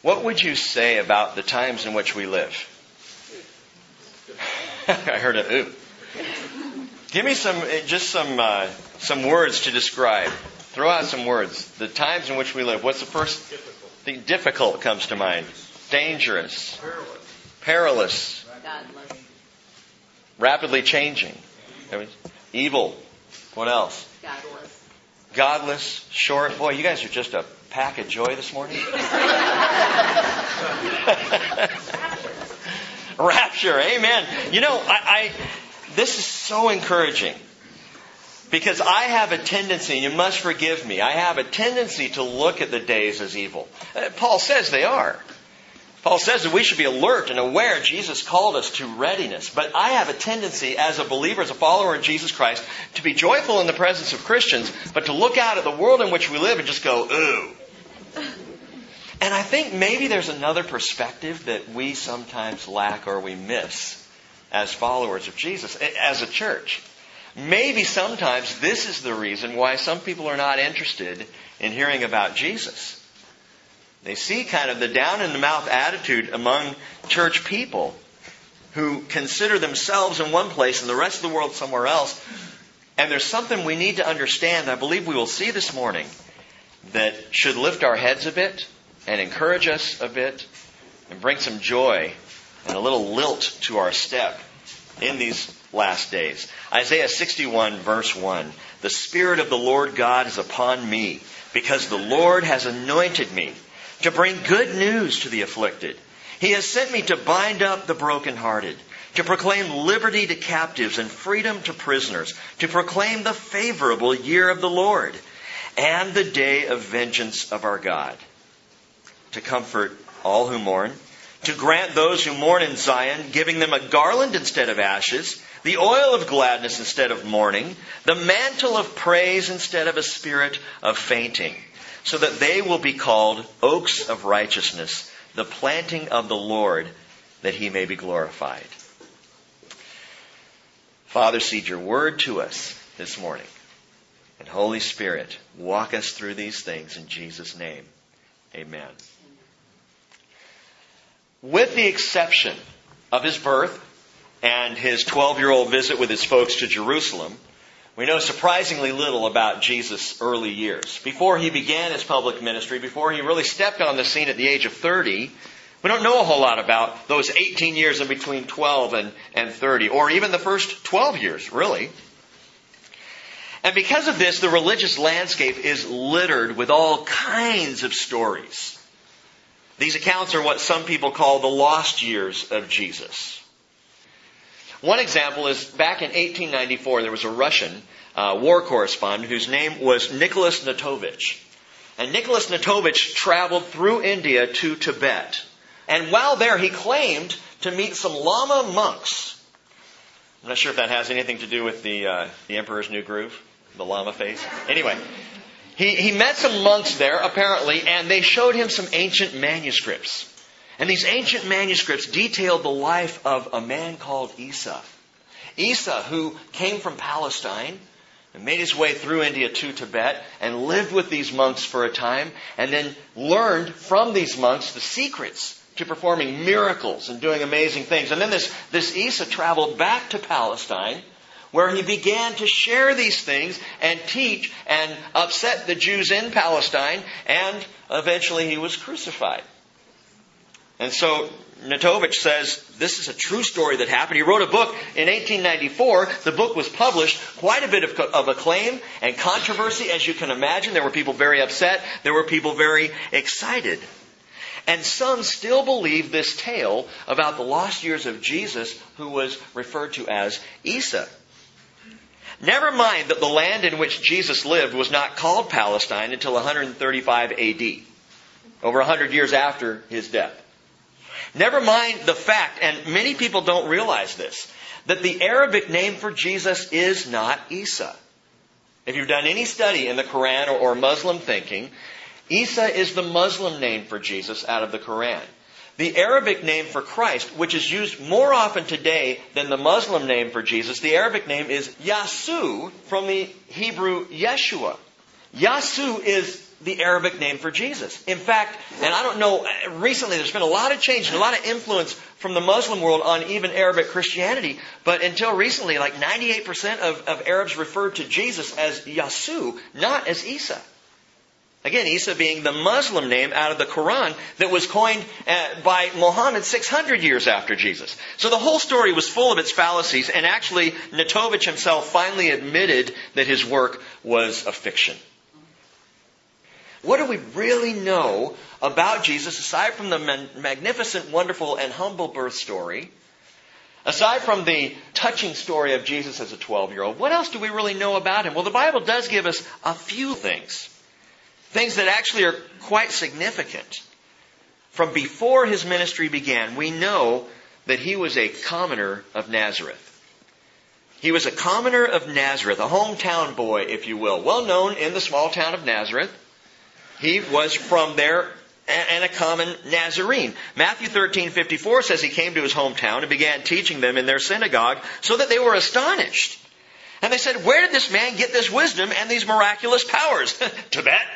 What would you say about the times in which we live? I heard a ooh. Give me some words to describe. Throw out some words. The times in which we live. What's the first thing? Difficult comes to mind. Dangerous. Perilous. Godless. Rapidly changing. Evil. What else? Godless. Godless. Short. Boy, you guys are just a pack of joy this morning. Rapture. Amen. You know, this is so encouraging. Because I have a tendency, you must forgive me, I have a tendency to look at the days as evil. Paul says they are. Paul says that we should be alert and aware. Jesus called us to readiness. But I have a tendency as a believer, as a follower of Jesus Christ, to be joyful in the presence of Christians, but to look out at the world in which we live and just go, ooh. And I think maybe there's another perspective that we sometimes lack or we miss as followers of Jesus, as a church. Maybe sometimes this is the reason why some people are not interested in hearing about Jesus. They see kind of the down-in-the-mouth attitude among church people who consider themselves in one place and the rest of the world somewhere else. And there's something we need to understand, I believe we will see this morning, that should lift our heads a bit and encourage us a bit and bring some joy and a little lilt to our step in these last days. Isaiah 61 verse 1. The Spirit of the Lord God is upon me, because the Lord has anointed me to bring good news to the afflicted. He has sent me to bind up the brokenhearted, to proclaim liberty to captives and freedom to prisoners, to proclaim the favorable year of the Lord and the day of vengeance of our God, to comfort all who mourn, to grant those who mourn in Zion, giving them a garland instead of ashes, the oil of gladness instead of mourning, the mantle of praise instead of a spirit of fainting, so that they will be called oaks of righteousness, the planting of the Lord, that He may be glorified. Father, seed your word to us this morning. And Holy Spirit, walk us through these things in Jesus' name. Amen. With the exception of His birth and His 12-year-old visit with His folks to Jerusalem, we know surprisingly little about Jesus' early years. Before He began His public ministry, before He really stepped on the scene at the age of 30, we don't know a whole lot about those 18 years in between 12 and 30, or even the first 12 years, really. And because of this, the religious landscape is littered with all kinds of stories. These accounts are what some people call the lost years of Jesus. One example is back in 1894, there was a Russian war correspondent whose name was Nicholas Natovich. And Nicholas Natovich traveled through India to Tibet. And while there, he claimed to meet some Lama monks. I'm not sure if that has anything to do with the Emperor's New Groove, the Lama face. Anyway, he met some monks there, apparently, and they showed him some ancient manuscripts. And these ancient manuscripts detailed the life of a man called Isa. Isa, who came from Palestine and made his way through India to Tibet and lived with these monks for a time and then learned from these monks the secrets to performing miracles and doing amazing things. And then this Isa traveled back to Palestine, where he began to share these things and teach and upset the Jews in Palestine, and eventually he was crucified. And so Natovich says this is a true story that happened. He wrote a book in 1894. The book was published. Quite a bit of acclaim and controversy, as you can imagine. There were people very upset. There were people very excited. And some still believe this tale about the lost years of Jesus, who was referred to as Isa. Never mind that the land in which Jesus lived was not called Palestine until 135 AD, over 100 years after His death. Never mind the fact, and many people don't realize this, that the Arabic name for Jesus is not Isa. If you've done any study in the Quran or Muslim thinking, Isa is the Muslim name for Jesus out of the Quran. The Arabic name for Christ, which is used more often today than the Muslim name for Jesus, the Arabic name is Yasu, from the Hebrew Yeshua. Yasu is the Arabic name for Jesus. In fact, and I don't know, recently there's been a lot of change and a lot of influence from the Muslim world on even Arabic Christianity, but until recently, like 98% of Arabs referred to Jesus as Yasu, not as Isa. Again, Isa being the Muslim name out of the Quran that was coined by Muhammad 600 years after Jesus. So the whole story was full of its fallacies, and actually Netovich himself finally admitted that his work was a fiction. What do we really know about Jesus aside from the magnificent, wonderful, and humble birth story? Aside from the touching story of Jesus as a 12-year-old, what else do we really know about him? Well, the Bible does give us a few things. Things that actually are quite significant. From before his ministry began, we know that he was a commoner of Nazareth. He was a commoner of Nazareth, a hometown boy, if you will, well known in the small town of Nazareth. He was from there and a common Nazarene. Matthew 13:54 says he came to his hometown and began teaching them in their synagogue so that they were astonished. And they said, "Where did this man get this wisdom and these miraculous powers?" Tibet.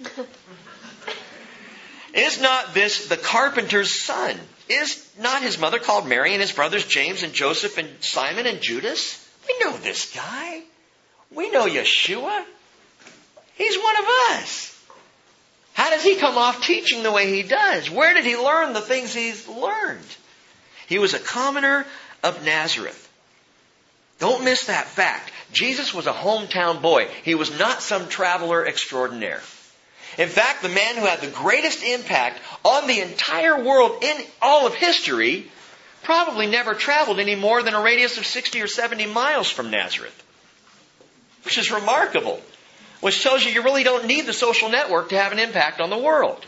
Is not this the carpenter's son? Is not his mother called Mary and his brothers James and Joseph and Simon and Judas? We know this guy. We know Yeshua. He's one of us. How does he come off teaching the way he does? Where did he learn the things he's learned? He was a commoner of Nazareth. Don't miss that fact. Jesus was a hometown boy. He was not some traveler extraordinaire. In fact, the man who had the greatest impact on the entire world in all of history probably never traveled any more than a radius of 60 or 70 miles from Nazareth. Which is remarkable. Which tells you really don't need the social network to have an impact on the world.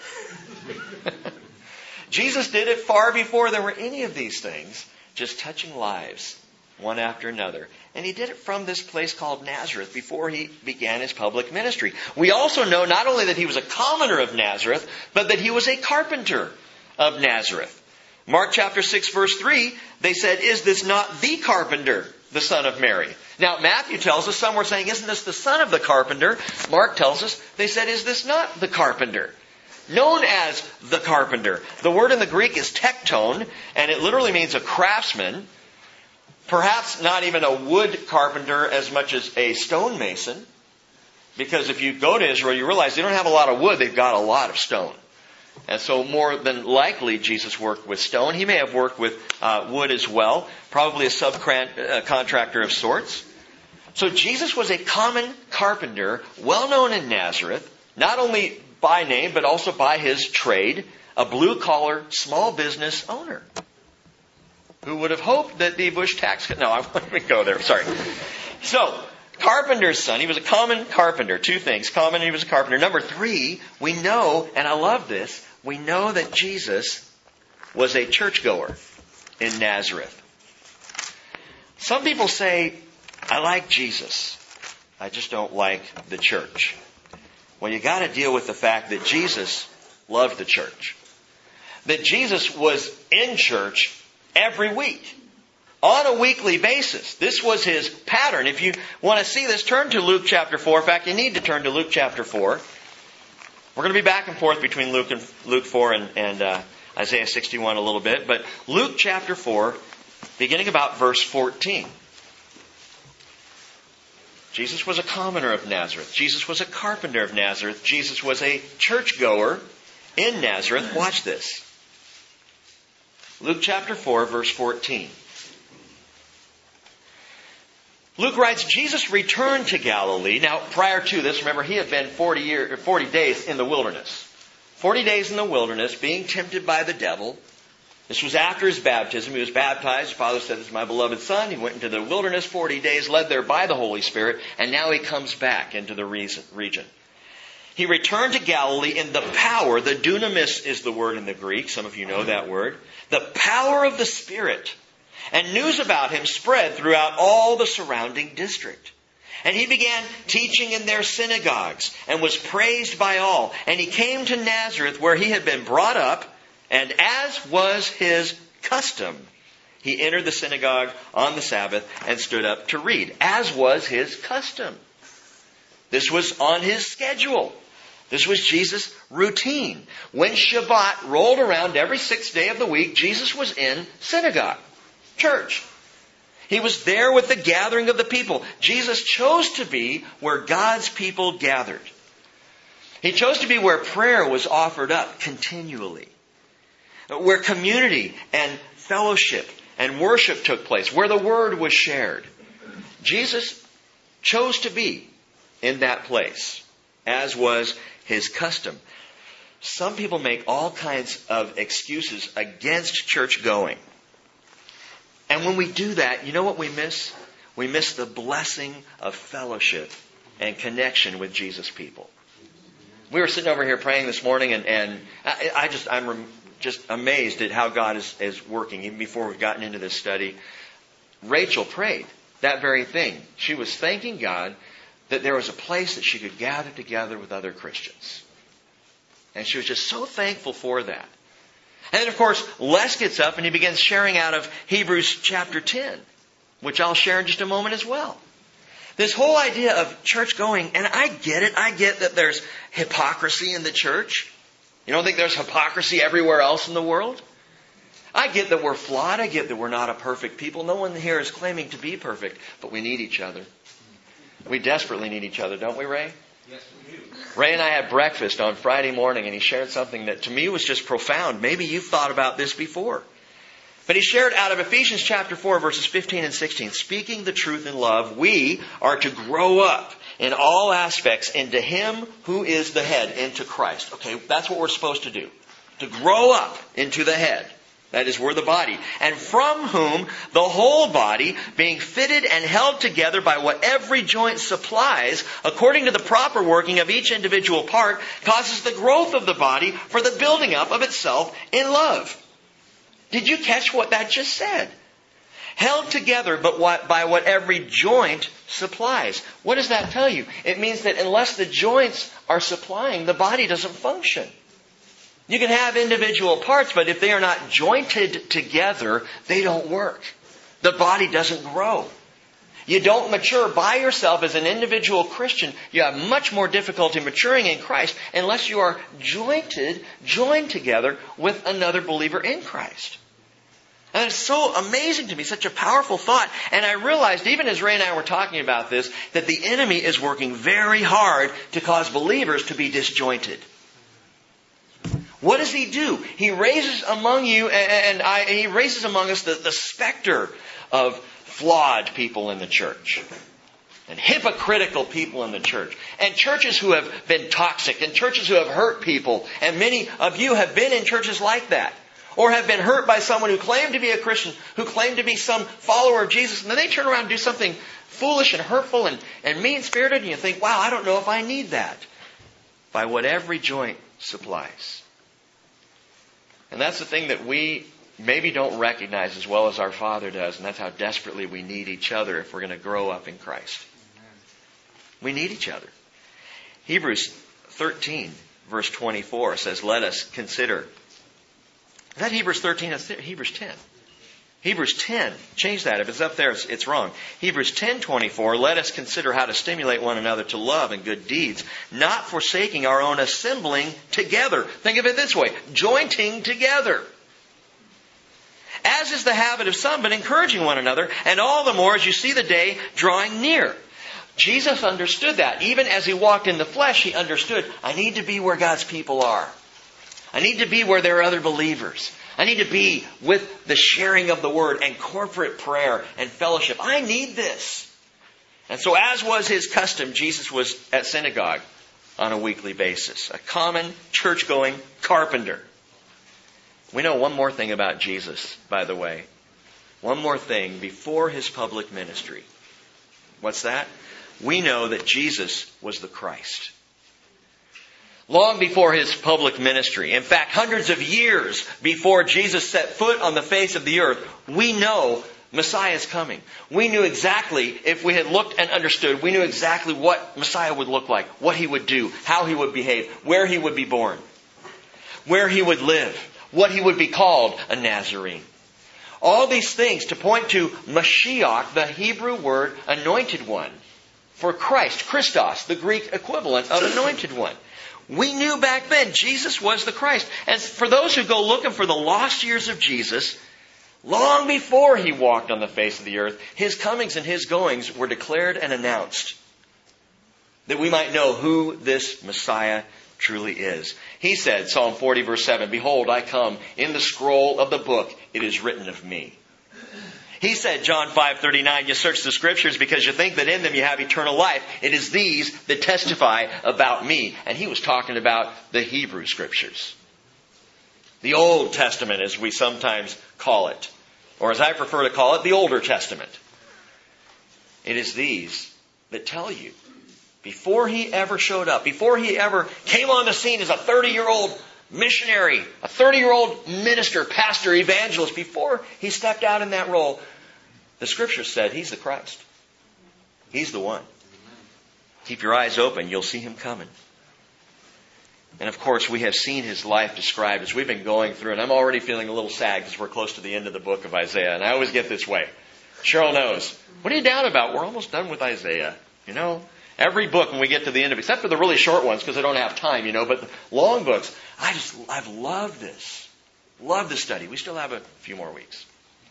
Jesus did it far before there were any of these things, just touching lives one after another. And he did it from this place called Nazareth before he began his public ministry. We also know not only that he was a commoner of Nazareth, but that he was a carpenter of Nazareth. Mark chapter 6 verse 3, they said, "Is this not the carpenter, the son of Mary?" Now Matthew tells us, some were saying, "Isn't this the son of the carpenter?" Mark tells us, they said, "Is this not the carpenter?" Known as the carpenter. The word in the Greek is tekton, and it literally means a craftsman. Perhaps not even a wood carpenter as much as a stonemason. Because if you go to Israel, you realize they don't have a lot of wood, they've got a lot of stone. And so more than likely, Jesus worked with stone. He may have worked with wood as well. Probably a subcontractor of sorts. So Jesus was a common carpenter, well known in Nazareth, not only by name, but also by his trade, a blue-collar, small business owner. Who would have hoped that the Bush tax... No, I won't go there. Sorry. So, carpenter's son. He was a common carpenter. Two things. Common, he was a carpenter. Number 3, we know, and I love this, we know that Jesus was a churchgoer in Nazareth. Some people say, "I like Jesus. I just don't like the church." Well, you got to deal with the fact that Jesus loved the church. That Jesus was in church every week, on a weekly basis. This was his pattern. If you want to see this, turn to Luke chapter 4. In fact, you need to turn to Luke chapter 4. We're going to be back and forth between Luke 4 and Isaiah 61 a little bit. But Luke chapter 4, beginning about verse 14. Jesus was a commoner of Nazareth. Jesus was a carpenter of Nazareth. Jesus was a churchgoer in Nazareth. Watch this. Luke chapter 4, verse 14. Luke writes, Jesus returned to Galilee. Now, prior to this, remember, he had been 40 days in the wilderness. 40 days in the wilderness, being tempted by the devil. This was after his baptism. He was baptized. His father said, "This is my beloved son." He went into the wilderness 40 days, led there by the Holy Spirit, and now he comes back into the region. He returned to Galilee in the power, the dunamis is the word in the Greek. Some of you know that word. The power of the Spirit. And news about him spread throughout all the surrounding district. And he began teaching in their synagogues and was praised by all. And he came to Nazareth where he had been brought up, and as was his custom, he entered the synagogue on the Sabbath and stood up to read. As was his custom. This was on his schedule. This was Jesus' routine. When Shabbat rolled around every sixth day of the week, Jesus was in synagogue, church. He was there with the gathering of the people. Jesus chose to be where God's people gathered. He chose to be where prayer was offered up continually, where community and fellowship and worship took place, where the word was shared. Jesus chose to be in that place, as was his custom. Some people make all kinds of excuses against church going. And when we do that, you know what we miss? We miss the blessing of fellowship and connection with Jesus' people. We were sitting over here praying this morning, and I'm just amazed at how God is working. Even before we've gotten into this study, Rachel prayed that very thing. She was thanking God that there was a place that she could gather together with other Christians. And she was just so thankful for that. And then, of course, Les gets up and he begins sharing out of Hebrews chapter 10, which I'll share in just a moment as well. This whole idea of church going, and I get it. I get that there's hypocrisy in the church. You don't think there's hypocrisy everywhere else in the world? I get that we're flawed. I get that we're not a perfect people. No one here is claiming to be perfect, but we need each other. We desperately need each other, don't we, Ray? Yes, we do. Ray and I had breakfast on Friday morning, and he shared something that to me was just profound. Maybe you've thought about this before. But he shared out of Ephesians chapter 4, verses 15 and 16, speaking the truth in love, we are to grow up in all aspects into Him who is the head, into Christ. Okay, that's what we're supposed to do. To grow up into the head. That is, we're the body. And from whom the whole body, being fitted and held together by what every joint supplies, according to the proper working of each individual part, causes the growth of the body for the building up of itself in love. Did you catch what that just said? Held together by what every joint supplies. What does that tell you? It means that unless the joints are supplying, the body doesn't function. You can have individual parts, but if they are not jointed together, they don't work. The body doesn't grow. You don't mature by yourself as an individual Christian. You have much more difficulty maturing in Christ unless you are joined together with another believer in Christ. And it's so amazing to me, such a powerful thought. And I realized, even as Ray and I were talking about this, that the enemy is working very hard to cause believers to be disjointed. What does he do? He raises among you he raises among us the specter of flawed people in the church. And hypocritical people in the church. And churches who have been toxic. And churches who have hurt people. And many of you have been in churches like that. Or have been hurt by someone who claimed to be a Christian. Who claimed to be some follower of Jesus. And then they turn around and do something foolish and hurtful and mean-spirited. And you think, wow, I don't know if I need that. By what every joint supplies. And that's the thing that we maybe don't recognize as well as our Father does. And that's how desperately we need each other if we're going to grow up in Christ. We need each other. Hebrews 13, verse 24 says, let us consider. Is that Hebrews 13? That's Hebrews 10. Hebrews 10. Change that. If it's up there, it's wrong. Hebrews 10:24. Let us consider how to stimulate one another to love and good deeds, not forsaking our own assembling together. Think of it this way. Jointing together. As is the habit of some, but encouraging one another, and all the more as you see the day drawing near. Jesus understood that. Even as He walked in the flesh, He understood, I need to be where God's people are. I need to be where there are other believers. I need to be with the sharing of the Word and corporate prayer and fellowship. I need this. And so as was His custom, Jesus was at synagogue on a weekly basis. A common church-going carpenter. We know one more thing about Jesus, by the way. One more thing before His public ministry. What's that? We know that Jesus was the Christ. Long before His public ministry, in fact, hundreds of years before Jesus set foot on the face of the earth, we know Messiah is coming. We knew exactly, if we had looked and understood, we knew exactly what Messiah would look like, what He would do, how He would behave, where He would be born, where He would live, what He would be called, a Nazarene. All these things to point to Mashiach, the Hebrew word anointed one, for Christ, Christos, the Greek equivalent of anointed one. We knew back then Jesus was the Christ. And for those who go looking for the lost years of Jesus, long before he walked on the face of the earth, his comings and his goings were declared and announced, that we might know who this Messiah truly is. He said, Psalm 40 verse 7, "Behold, I come, in the scroll of the book it is written of me." He said, John 5:39, "You search the Scriptures because you think that in them you have eternal life. It is these that testify about me." And he was talking about the Hebrew Scriptures. The Old Testament, as we sometimes call it. Or as I prefer to call it, the Older Testament. It is these that tell you. Before he ever showed up, before he ever came on the scene as a 30-year-old missionary, a 30-year-old minister, pastor, evangelist, before he stepped out in that role, the Scriptures said he's the Christ. He's the one. Keep your eyes open. You'll see him coming. And of course, we have seen his life described as we've been going through, and I'm already feeling a little sad because we're close to the end of the book of Isaiah, and I always get this way. Cheryl knows. What are you down about? We're almost done with Isaiah. You know, every book when we get to the end of it, except for the really short ones because I don't have time, you know, but the long books, I've loved this. Love this study. We still have a few more weeks.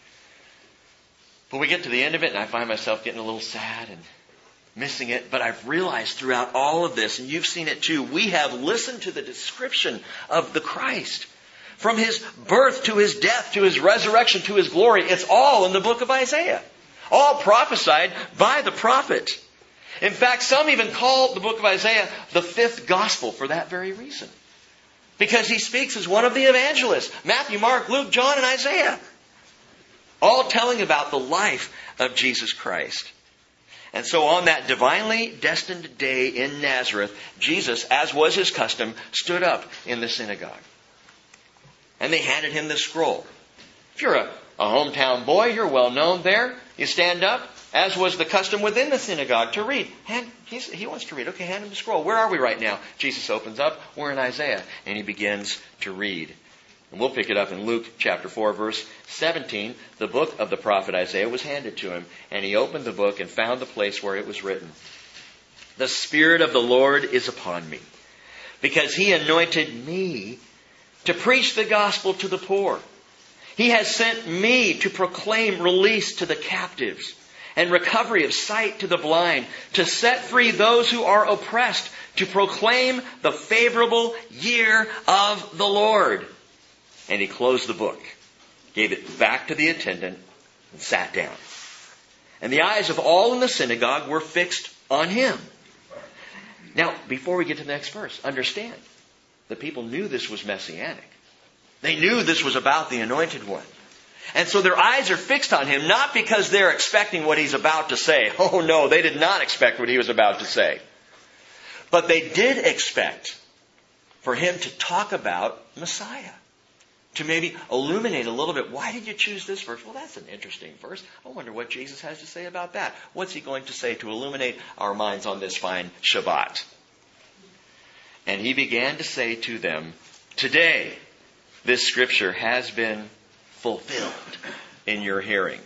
But we get to the end of it and I find myself getting a little sad and missing it. But I've realized throughout all of this, and you've seen it too, we have listened to the description of the Christ. From his birth to his death to his resurrection to his glory. It's all in the book of Isaiah. All prophesied by the prophet. In fact, some even call the book of Isaiah the fifth gospel for that very reason. Because he speaks as one of the evangelists. Matthew, Mark, Luke, John, and Isaiah. All telling about the life of Jesus Christ. And so on that divinely destined day in Nazareth, Jesus, as was his custom, stood up in the synagogue. And they handed him the scroll. If you're a hometown boy, you're well known there. You stand up, as was the custom within the synagogue, to read. He wants to read. Okay, hand him the scroll. Where are we right now? Jesus opens up. We're in Isaiah. And he begins to read. And we'll pick it up in Luke chapter 4, verse 17. The book of the prophet Isaiah was handed to him. And he opened the book and found the place where it was written. "The Spirit of the Lord is upon me, because he anointed me to preach the gospel to the poor. He has sent me to proclaim release to the captives and recovery of sight to the blind, to set free those who are oppressed, to proclaim the favorable year of the Lord." And he closed the book, gave it back to the attendant, and sat down. And the eyes of all in the synagogue were fixed on him. Now, before we get to the next verse, understand, the people knew this was messianic. They knew this was about the anointed one. And so their eyes are fixed on him, not because they're expecting what he's about to say. Oh no, they did not expect what he was about to say. But they did expect for him to talk about Messiah. To maybe illuminate a little bit, why did you choose this verse? Well, that's an interesting verse. I wonder what Jesus has to say about that. What's he going to say to illuminate our minds on this fine Shabbat? And he began to say to them, "Today, this scripture has been fulfilled in your hearing."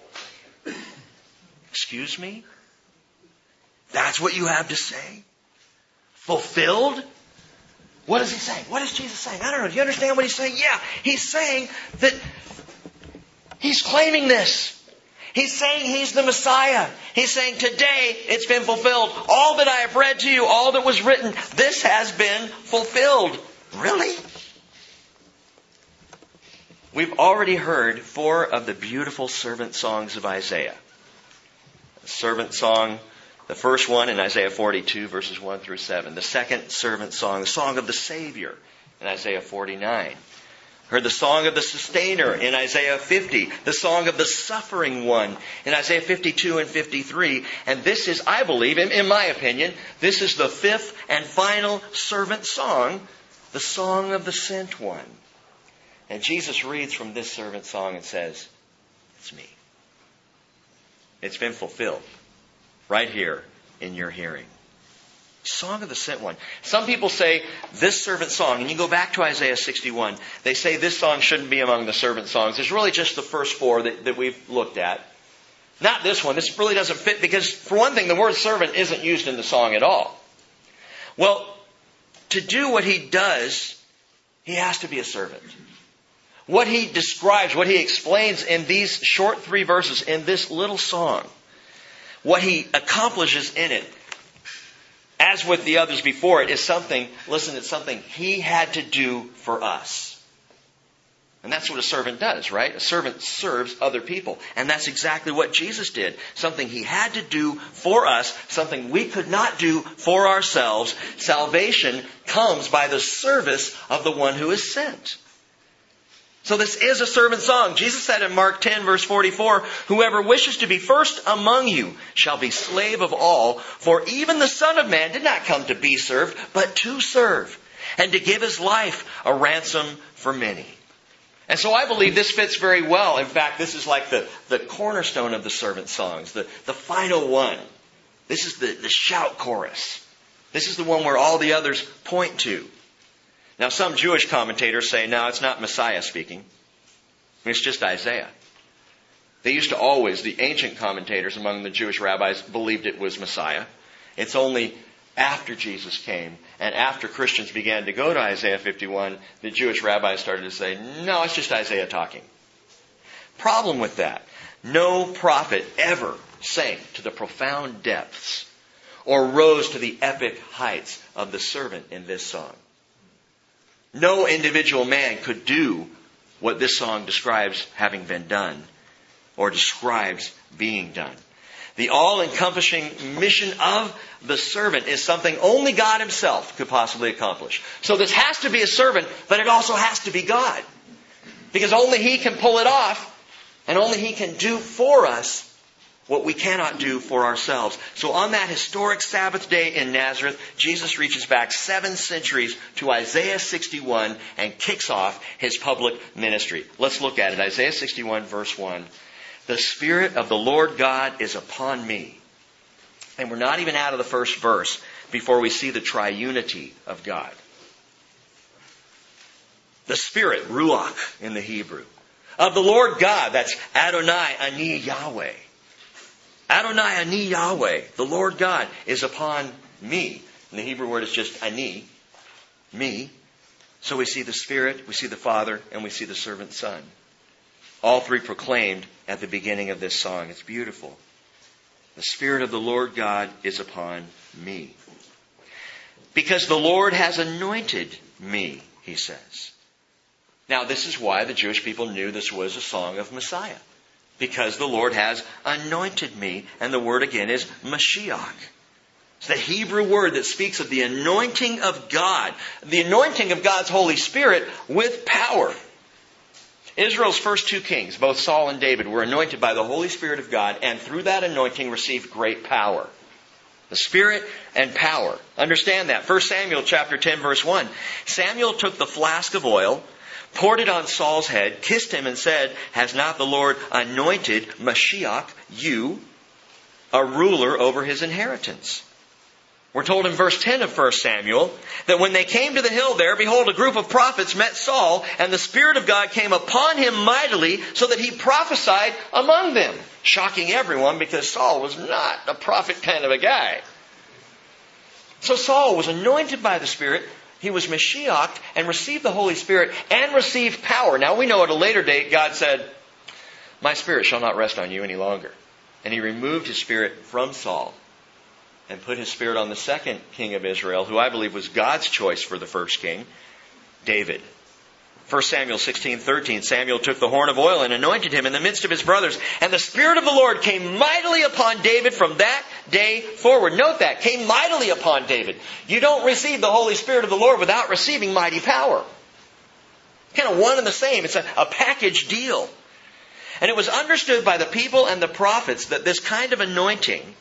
Excuse me? That's what you have to say? Fulfilled? What is he saying? What is Jesus saying? I don't know. Do you understand what he's saying? Yeah, he's saying that he's claiming this. He's saying he's the Messiah. He's saying today it's been fulfilled. All that I have read to you, all that was written, this has been fulfilled. Really? We've already heard 4 of the beautiful servant songs of Isaiah. The servant song, the first one in Isaiah 42, verses 1 through 7. The second servant song, the song of the Savior in Isaiah 49. Heard the song of the Sustainer in Isaiah 50. The song of the Suffering One in Isaiah 52 and 53. And this is, I believe, in my opinion, this is the 5th and final servant song, the Song of the Sent One. And Jesus reads from this servant song and says, "It's me. It's been fulfilled right here in your hearing." Song of the Sent One. Some people say this servant song, and you go back to Isaiah 61, they say this song shouldn't be among the servant songs. It's really just the first 4 that we've looked at. Not this one. This really doesn't fit because, for one thing, the word servant isn't used in the song at all. Well, to do what he does, he has to be a servant. What he describes, what he explains in these short 3 verses, in this little song, what he accomplishes in it, as with the others before it, is something, listen, it's something he had to do for us. And that's what a servant does, right? A servant serves other people. And that's exactly what Jesus did. Something he had to do for us, something we could not do for ourselves. Salvation comes by the service of the one who is sent. So this is a servant song. Jesus said in Mark 10, verse 44, "Whoever wishes to be first among you shall be slave of all. For even the Son of Man did not come to be served, but to serve, and to give his life a ransom for many." And so I believe this fits very well. In fact, this is like the cornerstone of the servant songs, the final one. This is the shout chorus. This is the one where all the others point to. Now, some Jewish commentators say, no, it's not Messiah speaking. It's just Isaiah. They used to always, the ancient commentators among the Jewish rabbis believed it was Messiah. It's only after Jesus came and after Christians began to go to Isaiah 51, the Jewish rabbis started to say, no, it's just Isaiah talking. Problem with that. No prophet ever sank to the profound depths or rose to the epic heights of the servant in this song. No individual man could do what this song describes having been done or describes being done. The all-encompassing mission of the servant is something only God himself could possibly accomplish. So this has to be a servant, but it also has to be God. Because only he can pull it off, and only he can do for us what we cannot do for ourselves. So on that historic Sabbath day in Nazareth, Jesus reaches back 7 centuries to Isaiah 61 and kicks off his public ministry. Let's look at it. Isaiah 61 verse 1. "The Spirit of the Lord God is upon me." And we're not even out of the first verse before we see the triunity of God. The Spirit, Ruach in the Hebrew, of the Lord God, that's Adonai Ani Yahweh. Adonai Ani Yahweh, the Lord God, is upon me. And the Hebrew word is just Ani, me. So we see the Spirit, we see the Father, and we see the servant Son. All 3 proclaimed at the beginning of this song. It's beautiful. The Spirit of the Lord God is upon me. Because the Lord has anointed me, he says. Now this is why the Jewish people knew this was a song of Messiah. Because the Lord has anointed me. And the word again is Mashiach. It's the Hebrew word that speaks of the anointing of God. The anointing of God's Holy Spirit with power. Israel's first 2 kings, both Saul and David, were anointed by the Holy Spirit of God, and through that anointing received great power. The Spirit and power. Understand that. 1 Samuel chapter 10 verse 1. Samuel took the flask of oil, poured it on Saul's head, kissed him and said, "Has not the Lord anointed Mashiach, you, a ruler over his inheritance?" We're told in verse 10 of 1 Samuel that when they came to the hill there, behold, a group of prophets met Saul, and the Spirit of God came upon him mightily, so that he prophesied among them. Shocking everyone, because Saul was not a prophet kind of a guy. So Saul was anointed by the Spirit. He was Mashiach and received the Holy Spirit and received power. Now we know at a later date God said, "My Spirit shall not rest on you any longer." And he removed his Spirit from Saul and put his Spirit on the second king of Israel, who I believe was God's choice for the first king, David. 1 Samuel 16:13, Samuel took the horn of oil and anointed him in the midst of his brothers. And the Spirit of the Lord came mightily upon David from that day forward. Note that, came mightily upon David. You don't receive the Holy Spirit of the Lord without receiving mighty power. Kind of one and the same. It's a package deal. And it was understood by the people and the prophets that this kind of anointing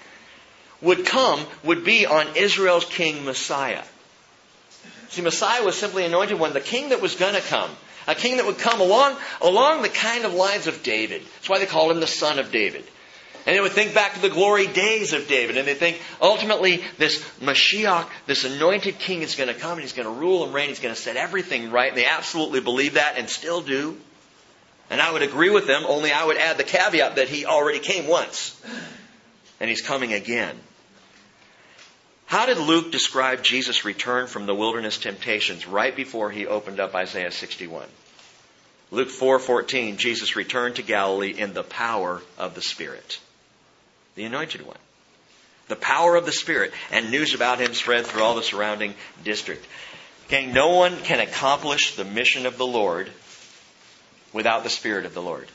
would be on Israel's king Messiah. See, Messiah was simply anointed one, the king that was going to come. A king that would come along the kind of lines of David. That's why they called him the son of David. And they would think back to the glory days of David. And they think, ultimately, this Mashiach, this anointed king is going to come and he's going to rule and reign. He's going to set everything right. And they absolutely believe that and still do. And I would agree with them, only I would add the caveat that he already came once. And he's coming again. How did Luke describe Jesus' return from the wilderness temptations right before he opened up Isaiah 61? Luke 4:14, Jesus returned to Galilee in the power of the Spirit. The Anointed One. The power of the Spirit. And news about him spread through all the surrounding district. Gang, no one can accomplish the mission of the Lord without the Spirit of the Lord.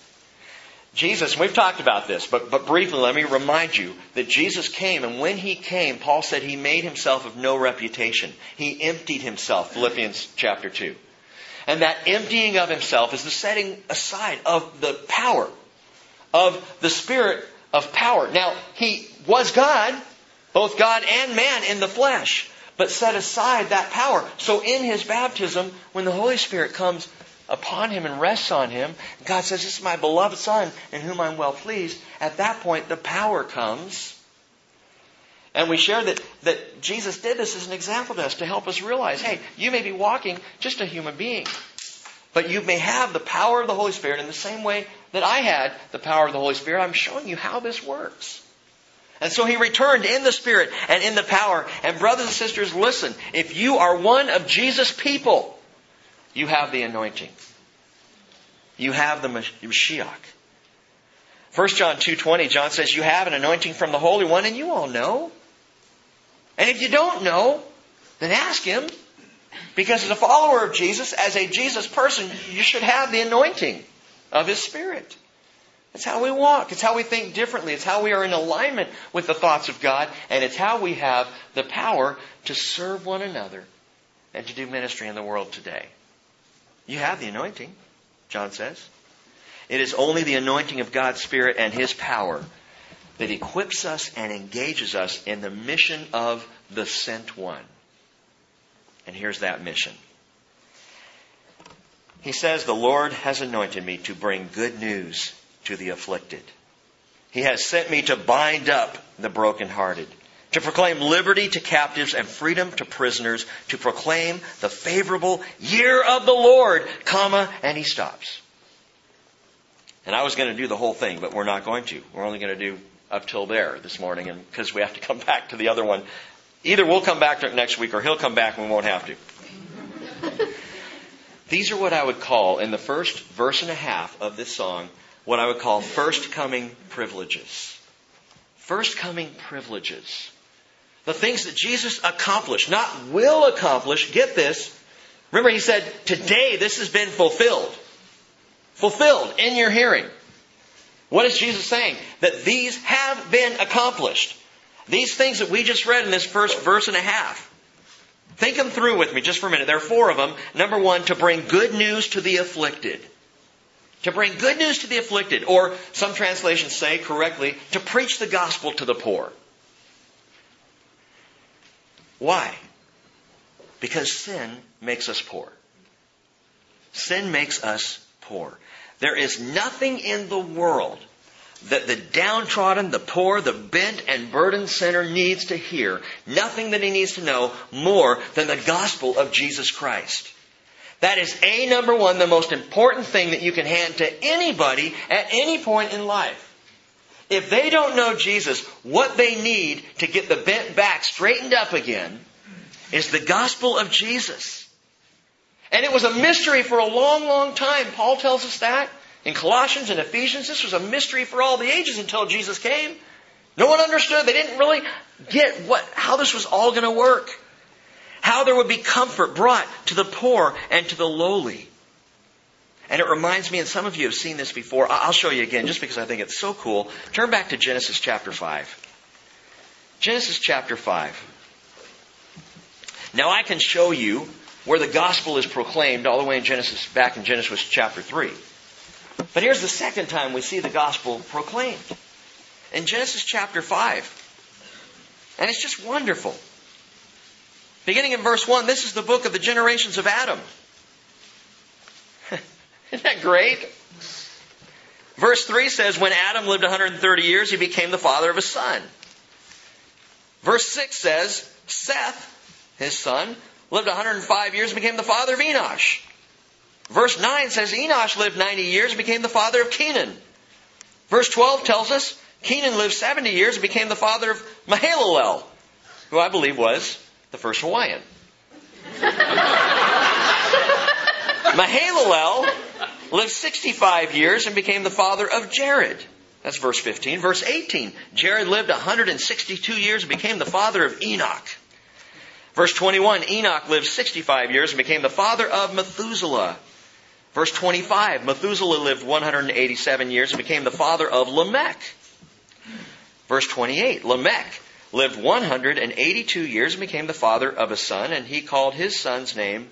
Jesus, we've talked about this, but briefly let me remind you that Jesus came, and when He came, Paul said He made Himself of no reputation. He emptied Himself, Philippians chapter 2. And that emptying of Himself is the setting aside of the power, of the Spirit of power. Now, He was God, both God and man in the flesh, but set aside that power. So in His baptism, when the Holy Spirit comes upon Him and rests on Him, God says, "This is my beloved Son in whom I'm well pleased." At that point, the power comes. And we share that Jesus did this as an example to us to help us realize, hey, you may be walking just a human being, but you may have the power of the Holy Spirit in the same way that I had the power of the Holy Spirit. I'm showing you how this works. And so He returned in the Spirit and in the power. And brothers and sisters, listen, if you are one of Jesus' people, you have the anointing. You have the Mashiach. 1 John 2:20, John says, you have an anointing from the Holy One, and you all know. And if you don't know, then ask Him. Because as a follower of Jesus, as a Jesus person, you should have the anointing of His Spirit. It's how we walk. It's how we think differently. It's how we are in alignment with the thoughts of God. And it's how we have the power to serve one another and to do ministry in the world today. You have the anointing, John says. It is only the anointing of God's Spirit and His power that equips us and engages us in the mission of the sent one. And here's that mission. He says, "The Lord has anointed me to bring good news to the afflicted. He has sent me to bind up the brokenhearted, to proclaim liberty to captives and freedom to prisoners, to proclaim the favorable year of the Lord," and he stops. And I was going to do the whole thing, but we're not going to. We're only going to do up till there this morning, and because we have to come back to the other one. Either we'll come back to it next week, or he'll come back and we won't have to. These are what I would call, in the first verse and a half of this song, what I would call first coming privileges. First coming privileges. The things that Jesus accomplished, not will accomplish. Get this. Remember, He said, today this has been fulfilled. Fulfilled in your hearing. What is Jesus saying? That these have been accomplished. These things that we just read in this first verse and a half. Think them through with me just for a minute. There are 4 of them. Number 1, to bring good news to the afflicted. To bring good news to the afflicted. Or some translations say correctly, to preach the gospel to the poor. Why? Because sin makes us poor. Sin makes us poor. There is nothing in the world that the downtrodden, the poor, the bent and burdened sinner needs to hear. Nothing that he needs to know more than the gospel of Jesus Christ. That is number 1, the most important thing that you can hand to anybody at any point in life. If they don't know Jesus, what they need to get the bent back straightened up again is the gospel of Jesus. And it was a mystery for a long, long time. Paul tells us that in Colossians and Ephesians. This was a mystery for all the ages until Jesus came. No one understood. They didn't really get how this was all going to work. How there would be comfort brought to the poor and to the lowly. And it reminds me, and some of you have seen this before. I'll show you again just because I think it's so cool. Turn back to Genesis chapter 5. Genesis chapter 5. Now I can show you where the gospel is proclaimed all the way back in Genesis chapter 3. But here's the second time we see the gospel proclaimed. In Genesis chapter 5. And it's just wonderful. Beginning in verse 1, this is the book of the generations of Adam. Isn't that great? Verse 3 says, when Adam lived 130 years, he became the father of a son. Verse 6 says, Seth, his son, lived 105 years and became the father of Enosh. Verse 9 says Enosh lived 90 years and became the father of Kenan. Verse 12 tells us Kenan lived 70 years and became the father of Mahalalel. who I believe was the first Hawaiian. Mahalalel lived 65 years and became the father of Jared. That's verse 15. Verse 18, Jared lived 162 years and became the father of Enoch. Verse 21, Enoch lived 65 years and became the father of Methuselah. Verse 25, Methuselah lived 187 years and became the father of Lamech. Verse 28, Lamech lived 182 years and became the father of a son, and he called his son's name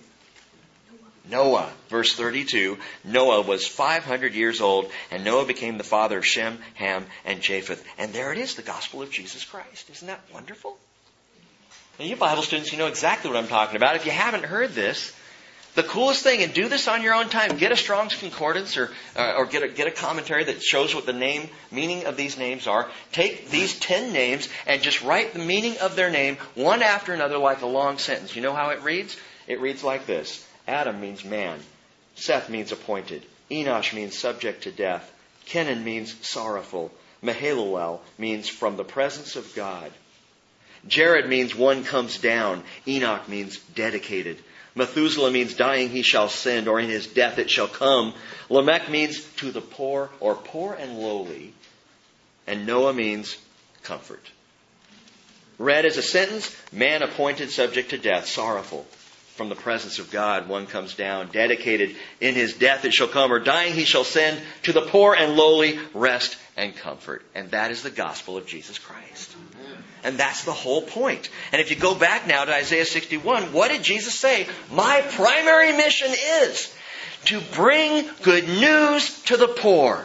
Noah. Verse 32, Noah was 500 years old, and Noah became the father of Shem, Ham, and Japheth. And there it is, the gospel of Jesus Christ. Isn't that wonderful? Now, you Bible students, you know exactly what I'm talking about. If you haven't heard this, the coolest thing, and do this on your own time, get a Strong's Concordance or get a commentary that shows what the meaning of these names are. Take these 10 names and just write the meaning of their name one after another like a long sentence. You know how it reads? It reads like this. Adam means man. Seth means appointed. Enosh means subject to death. Kenan means sorrowful. Mahalalel means from the presence of God. Jared means one comes down. Enoch means dedicated. Methuselah means dying he shall send, or in his death it shall come. Lamech means to the poor, or poor and lowly. And Noah means comfort. Read as a sentence, man appointed subject to death, sorrowful. From the presence of God, one comes down, dedicated, in his death it shall come, or dying he shall send, to the poor and lowly, rest and comfort. And that is the gospel of Jesus Christ. And that's the whole point. And if you go back now to Isaiah 61, what did Jesus say? My primary mission is to bring good news to the poor.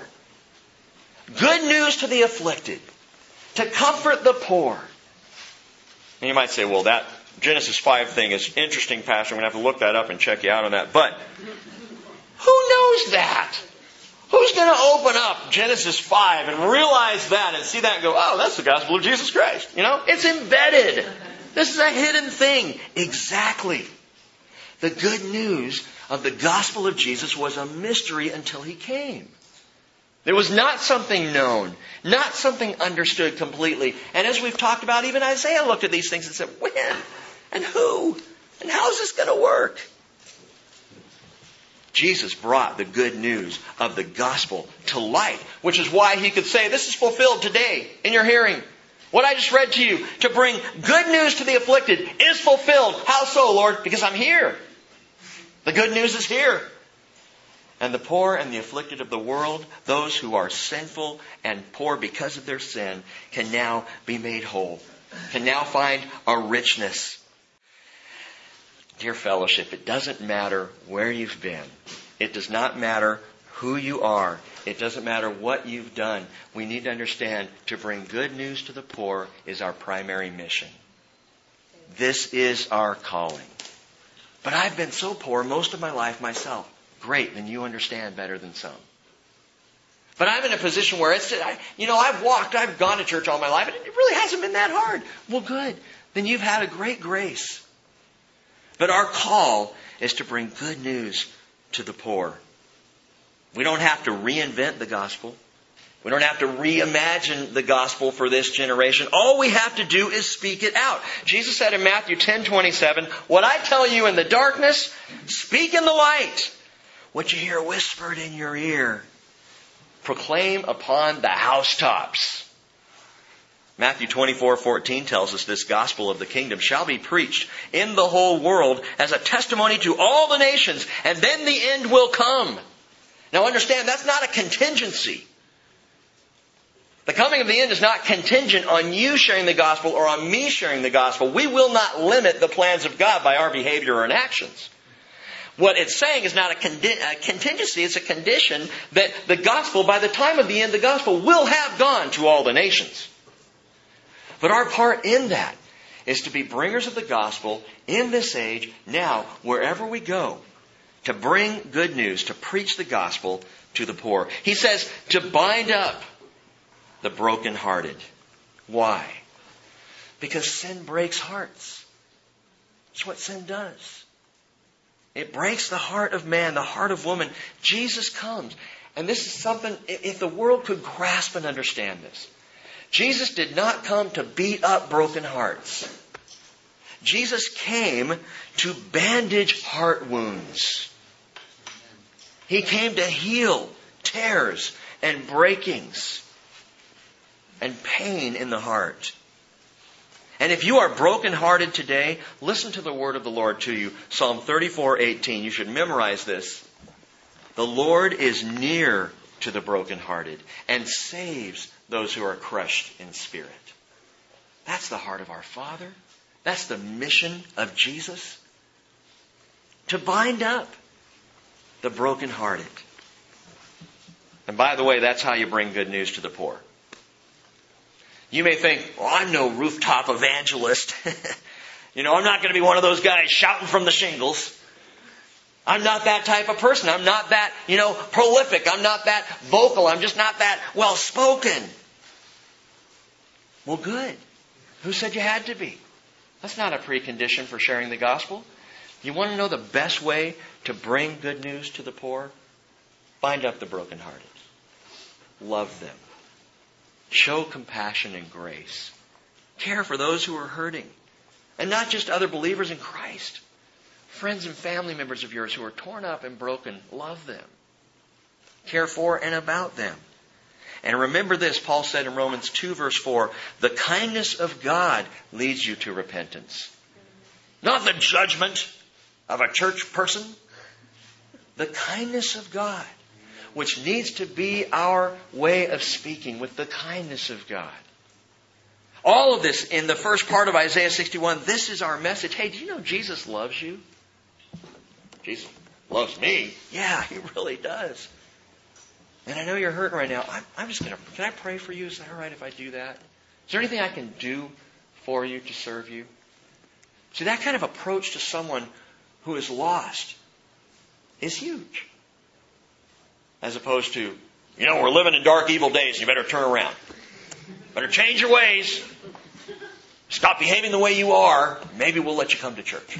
Good news to the afflicted. To comfort the poor. And you might say, well, that Genesis 5 thing is interesting, Pastor. I'm going to have to look that up and check you out on that. But who knows that? Who's going to open up Genesis 5 and realize that and see that and go, oh, that's the gospel of Jesus Christ. You know, it's embedded. This is a hidden thing. Exactly. The good news of the gospel of Jesus was a mystery until he came. There was not something known, not something understood completely. And as we've talked about, even Isaiah looked at these things and said, when? And who? And how is this going to work? Jesus brought the good news of the gospel to light, which is why he could say, this is fulfilled today in your hearing. What I just read to you, to bring good news to the afflicted, is fulfilled. How so, Lord? Because I'm here. The good news is here. And the poor and the afflicted of the world, those who are sinful and poor because of their sin, can now be made whole, can now find a richness. Dear fellowship, it doesn't matter where you've been. It does not matter who you are. It doesn't matter what you've done. We need to understand to bring good news to the poor is our primary mission. This is our calling. But I've been so poor most of my life myself. Great, then you understand better than some. But I'm in a position where I've gone to church all my life, and it really hasn't been that hard. Well, good. Then you've had a great grace. But our call is to bring good news to the poor. We don't have to reinvent the gospel. We don't have to reimagine the gospel for this generation. All we have to do is speak it out. Jesus said in Matthew 10:27, what I tell you in the darkness, speak in the light. What you hear whispered in your ear, proclaim upon the housetops. Matthew 24:14 tells us this gospel of the kingdom shall be preached in the whole world as a testimony to all the nations, and then the end will come. Now understand, that's not a contingency. The coming of the end is not contingent on you sharing the gospel or on me sharing the gospel. We will not limit the plans of God by our behavior or actions. What it's saying is not a contingency, it's a condition that the gospel, by the time of the end, the gospel will have gone to all the nations. But our part in that is to be bringers of the gospel in this age, now, wherever we go, to bring good news, to preach the gospel to the poor. He says to bind up the brokenhearted. Why? Because sin breaks hearts. That's what sin does. It breaks the heart of man, the heart of woman. Jesus comes. And this is something, if the world could grasp and understand this. Jesus did not come to beat up broken hearts. Jesus came to bandage heart wounds. He came to heal tears and breakings and pain in the heart. And if you are brokenhearted today, listen to the word of the Lord to you. Psalm 34:18. You should memorize this. The Lord is near to the brokenhearted and saves those who are crushed in spirit. That's the heart of our Father. That's the mission of Jesus. To bind up the brokenhearted. And by the way, that's how you bring good news to the poor. You may think, well, I'm no rooftop evangelist. I'm not going to be one of those guys shouting from the shingles. I'm not that type of person. I'm not that, prolific. I'm not that vocal. I'm just not that well-spoken. Well, good. Who said you had to be? That's not a precondition for sharing the gospel. You want to know the best way to bring good news to the poor? Bind up the brokenhearted. Love them. Show compassion and grace. Care for those who are hurting. And not just other believers in Christ. Friends and family members of yours who are torn up and broken, love them. Care for and about them. And remember this, Paul said in Romans 2 verse 4, the kindness of God leads you to repentance. Not the judgment of a church person. The kindness of God, which needs to be our way of speaking with the kindness of God. All of this in the first part of Isaiah 61, this is our message. Hey, do you know Jesus loves you? Jesus loves me? Yeah, He really does. And I know you're hurting right now. Can I pray for you? Is that all right if I do that? Is there anything I can do for you to serve you? See, that kind of approach to someone who is lost is huge. As opposed to, we're living in dark, evil days. You better turn around. Better change your ways. Stop behaving the way you are. Maybe we'll let you come to church.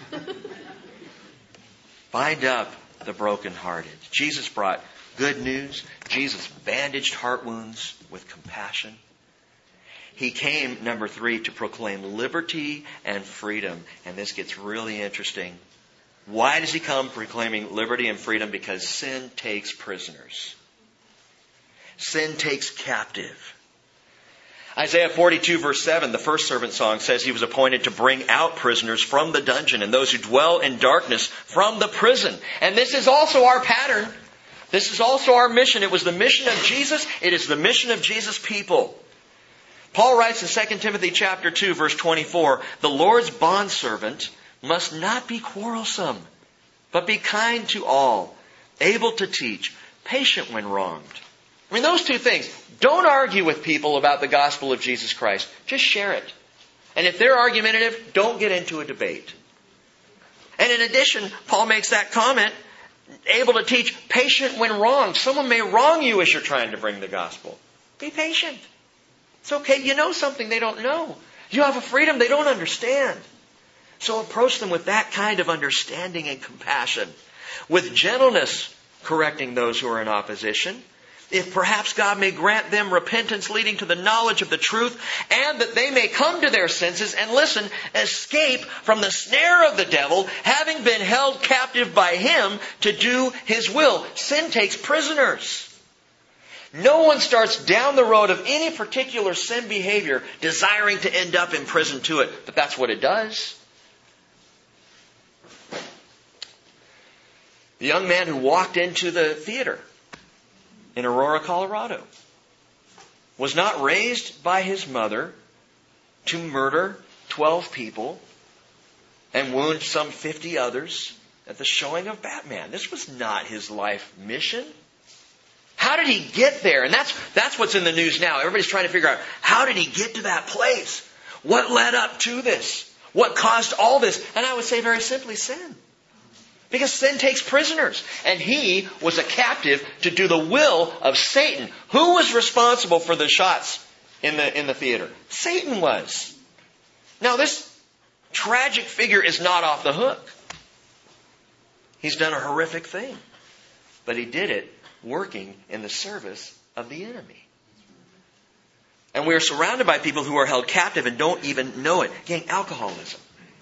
Bind up the brokenhearted. Jesus brought good news. Jesus bandaged heart wounds with compassion. He came, number 3, to proclaim liberty and freedom. And this gets really interesting. Why does He come proclaiming liberty and freedom? Because sin takes prisoners. Sin takes captive. Isaiah 42 verse 7, the first servant song says He was appointed to bring out prisoners from the dungeon and those who dwell in darkness from the prison. And this is also our pattern. This is also our mission. It was the mission of Jesus. It is the mission of Jesus' people. Paul writes in 2 Timothy chapter 2 verse 24, the Lord's bondservant must not be quarrelsome, but be kind to all, able to teach, patient when wronged. Those two things. Don't argue with people about the gospel of Jesus Christ. Just share it. And if they're argumentative, don't get into a debate. And in addition, Paul makes that comment, able to teach, patient when wronged. Someone may wrong you as you're trying to bring the gospel. Be patient. It's okay. You know something they don't know. You have a freedom they don't understand. So approach them with that kind of understanding and compassion. With gentleness, correcting those who are in opposition. If perhaps God may grant them repentance leading to the knowledge of the truth, and that they may come to their senses and listen, escape from the snare of the devil, having been held captive by him to do his will. Sin takes prisoners. No one starts down the road of any particular sin behavior desiring to end up in prison to it, but that's what it does. The young man who walked into the theater in Aurora, Colorado, was not raised by his mother to murder 12 people and wound some 50 others at the showing of Batman. This was not his life mission. How did he get there? And that's what's in the news now. Everybody's trying to figure out, how did he get to that place? What led up to this? What caused all this? And I would say very simply, sin. Because sin takes prisoners. And he was a captive to do the will of Satan. Who was responsible for the shots in the theater? Satan was. Now this tragic figure is not off the hook. He's done a horrific thing. But he did it working in the service of the enemy. And we are surrounded by people who are held captive and don't even know it. Again, alcoholism.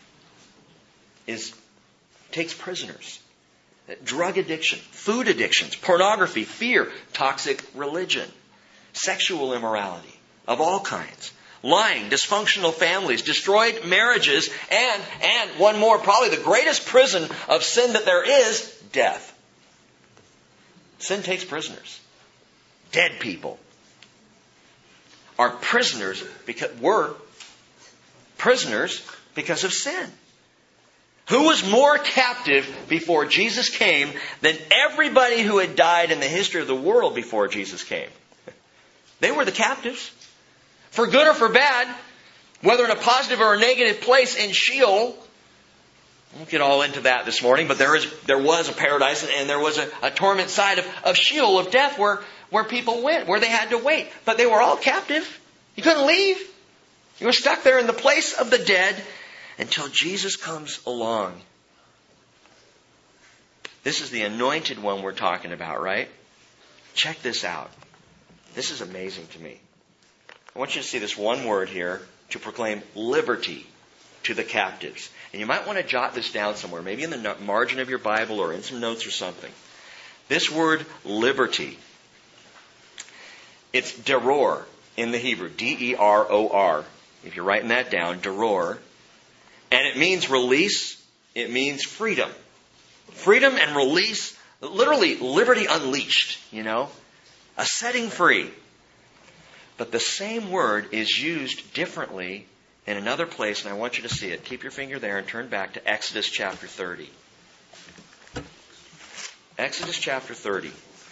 takes prisoners. Drug addiction, food addictions, pornography, fear, toxic religion, sexual immorality of all kinds, lying, dysfunctional families, destroyed marriages, and one more, probably the greatest prison of sin that there is, death. Sin takes prisoners. Dead people are prisoners were prisoners because of sin. Who was more captive before Jesus came than everybody who had died in the history of the world before Jesus came? They were the captives. For good or for bad, whether in a positive or a negative place in Sheol. I won't get all into that this morning, but there was a paradise and there was a torment side of Sheol, of death, where people went, where they had to wait. But they were all captive. You couldn't leave. You were stuck there in the place of the dead until Jesus comes along. This is the anointed one we're talking about, right? Check this out. This is amazing to me. I want you to see this one word here, to proclaim liberty to the captives. And you might want to jot this down somewhere, maybe in the margin of your Bible or in some notes or something. This word liberty, it's deror in the Hebrew, D-E-R-O-R. If you're writing that down, deror. And it means release. It means freedom. Freedom and release. Literally, liberty unleashed, a setting free. But the same word is used differently in another place, and I want you to see it. Keep your finger there and turn back to Exodus chapter 30. Exodus chapter 30.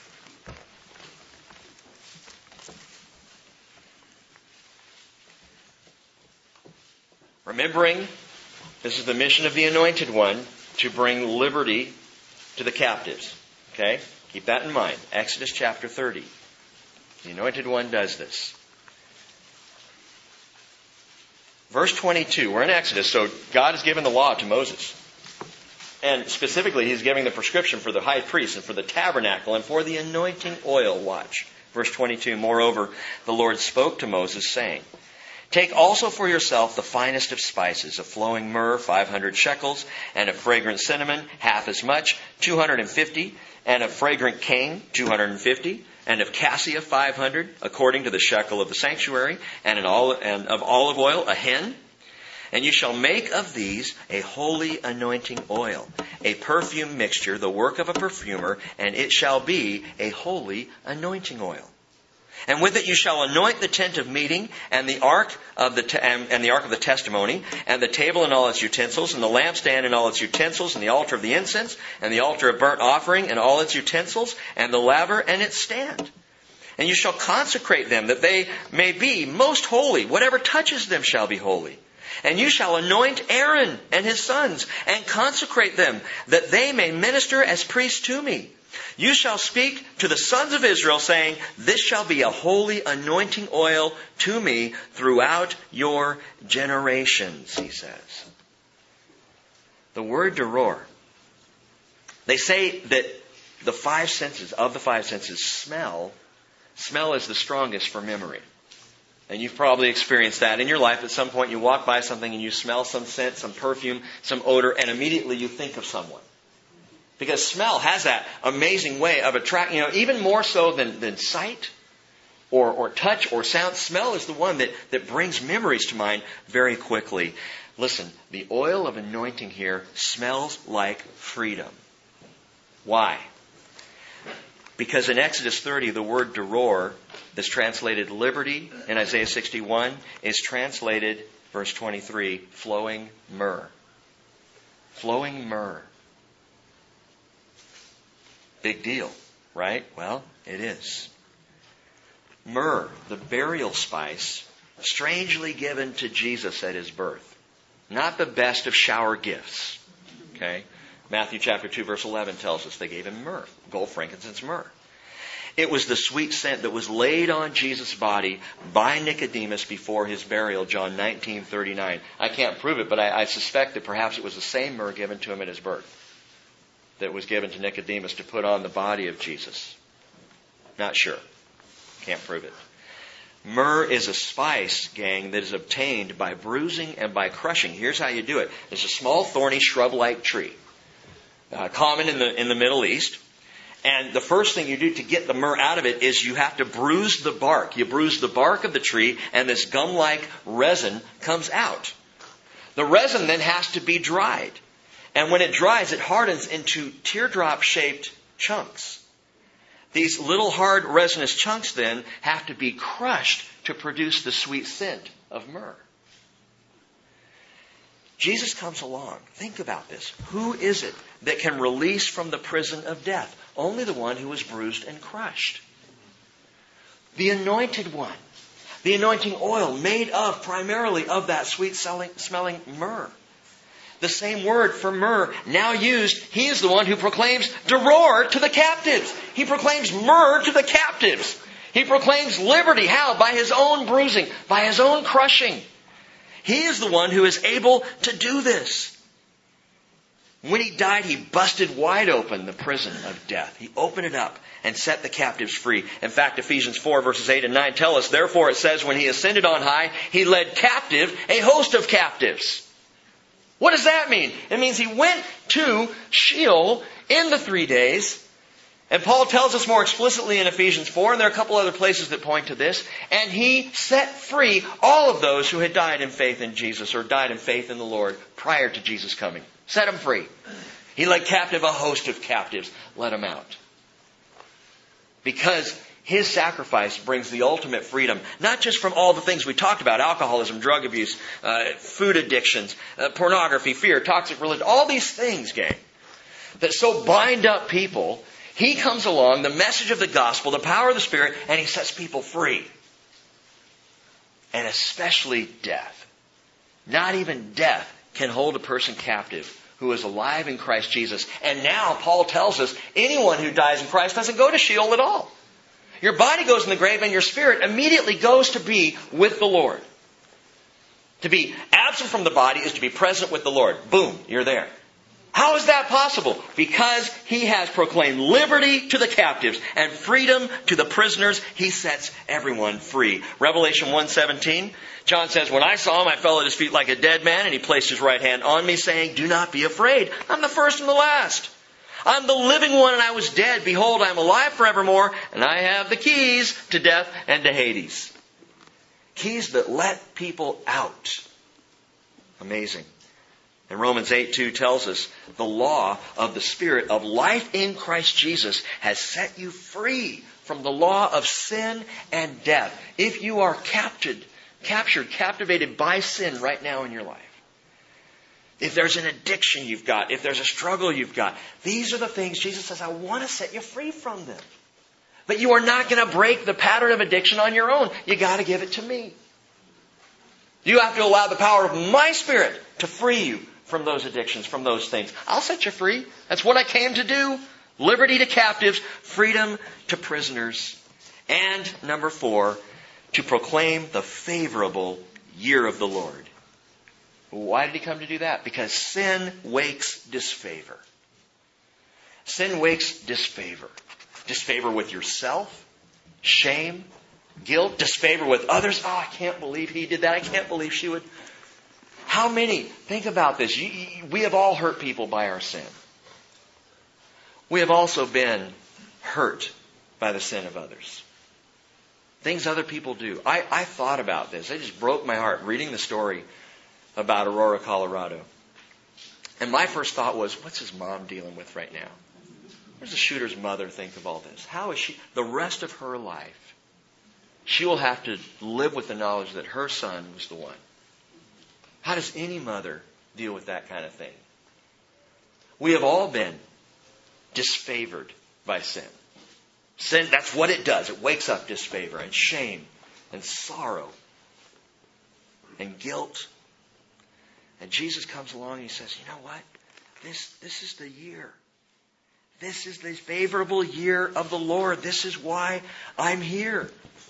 Remembering, this is the mission of the Anointed One, to bring liberty to the captives. Okay? Keep that in mind. Exodus chapter 30. The Anointed One does this. Verse 22. We're in Exodus, so God has given the law to Moses. And specifically, He's giving the prescription for the high priest and for the tabernacle and for the anointing oil. Watch. Verse 22. Moreover, the Lord spoke to Moses, saying, Take also for yourself the finest of spices, of flowing myrrh, 500 shekels, and of fragrant cinnamon, half as much, 250, and of fragrant cane, 250, and of cassia, 500, according to the shekel of the sanctuary, and of olive oil, a hin. And you shall make of these a holy anointing oil, a perfume mixture, the work of a perfumer, and it shall be a holy anointing oil. And with it you shall anoint the tent of meeting, and the ark of the testimony, and the table and all its utensils, and the lampstand and all its utensils, and the altar of the incense, and the altar of burnt offering and all its utensils, and the laver and its stand. And you shall consecrate them, that they may be most holy. Whatever touches them shall be holy. And you shall anoint Aaron and his sons, and consecrate them, that they may minister as priests to me. You shall speak to the sons of Israel, saying, This shall be a holy anointing oil to me throughout your generations, he says. The word deror. They say that of the five senses, smell is the strongest for memory. And you've probably experienced that in your life. At some point you walk by something and you smell some scent, some perfume, some odor, and immediately you think of someone. Because smell has that amazing way of attracting, even more so than sight or touch or sound. Smell is the one that brings memories to mind very quickly. Listen, the oil of anointing here smells like freedom. Why? Because in Exodus 30, the word deror, that's translated liberty in Isaiah 61, is translated, verse 23, flowing myrrh. Flowing myrrh. Big deal, right? Well, it is. Myrrh, the burial spice, strangely given to Jesus at His birth. Not the best of shower gifts. Okay? Matthew chapter 2 verse 11 tells us they gave Him myrrh. Gold, frankincense, myrrh. It was the sweet scent that was laid on Jesus' body by Nicodemus before His burial, John 19:39. I can't prove it, but I suspect that perhaps it was the same myrrh given to Him at His birth that was given to Nicodemus to put on the body of Jesus. Not sure. Can't prove it. Myrrh is a spice, gang, that is obtained by bruising and by crushing. Here's how you do it. It's a small, thorny, shrub-like tree, common in the Middle East. And the first thing you do to get the myrrh out of it is you have to bruise the bark. You bruise the bark of the tree, and this gum-like resin comes out. The resin then has to be dried. And when it dries, it hardens into teardrop-shaped chunks. These little hard resinous chunks then have to be crushed to produce the sweet scent of myrrh. Jesus comes along. Think about this. Who is it that can release from the prison of death? Only the one who was bruised and crushed. The anointed one. The anointing oil made primarily of that sweet smelling myrrh. The same word for myrrh now used, he is the one who proclaims doror to the captives. He proclaims myrrh to the captives. He proclaims liberty. How? By his own bruising, by his own crushing. He is the one who is able to do this. When he died, he busted wide open the prison of death. He opened it up and set the captives free. In fact, Ephesians 4 verses 8 and 9 tell us, therefore it says, when he ascended on high, he led captive a host of captives. What does that mean? It means he went to Sheol in the 3 days. And Paul tells us more explicitly in Ephesians 4, and there are a couple other places that point to this. And he set free all of those who had died in faith in Jesus, or died in faith in the Lord prior to Jesus coming. Set them free. He led captive a host of captives. Let them out. Because his sacrifice brings the ultimate freedom, not just from all the things we talked about, alcoholism, drug abuse, food addictions, pornography, fear, toxic religion, all these things, gang, that so bind up people. He comes along, the message of the gospel, the power of the Spirit, and he sets people free. And especially death. Not even death can hold a person captive who is alive in Christ Jesus. And now Paul tells us anyone who dies in Christ doesn't go to Sheol at all. Your body goes in the grave and your spirit immediately goes to be with the Lord. To be absent from the body is to be present with the Lord. Boom, you're there. How is that possible? Because he has proclaimed liberty to the captives and freedom to the prisoners. He sets everyone free. Revelation 1:17, John says, when I saw him, I fell at his feet like a dead man, and he placed his right hand on me, saying, do not be afraid. I'm the first and the last. I'm the living one, and I was dead. Behold, I am alive forevermore, and I have the keys to death and to Hades. Keys that let people out. Amazing. And Romans 8:2 tells us the law of the Spirit of life in Christ Jesus has set you free from the law of sin and death. If you are captivated by sin right now in your life, if there's an addiction you've got, if there's a struggle you've got, these are the things Jesus says, I want to set you free from them. But you are not going to break the pattern of addiction on your own. You got to give it to me. You have to allow the power of my Spirit to free you from those addictions, from those things. I'll set you free. That's what I came to do. Liberty to captives, freedom to prisoners. And number 4, to proclaim the favorable year of the Lord. Why did he come to do that? Because sin wakes disfavor. Sin wakes disfavor. Disfavor with yourself, shame, guilt, disfavor with others. Oh, I can't believe he did that. I can't believe she would. How many? Think about this. We have all hurt people by our sin. We have also been hurt by the sin of others. Things other people do. I thought about this. It just broke my heart reading the story about Aurora, Colorado. And my first thought was, what's his mom dealing with right now? What does the shooter's mother think of all this? How is she, the rest of her life, she will have to live with the knowledge that her son was the one. How does any mother deal with that kind of thing? We have all been disfavored by sin. Sin, that's what it does. It wakes up disfavor and shame and sorrow and guilt. And Jesus comes along and he says, you know what? This is the year. This is the favorable year of the Lord. This is why I'm here.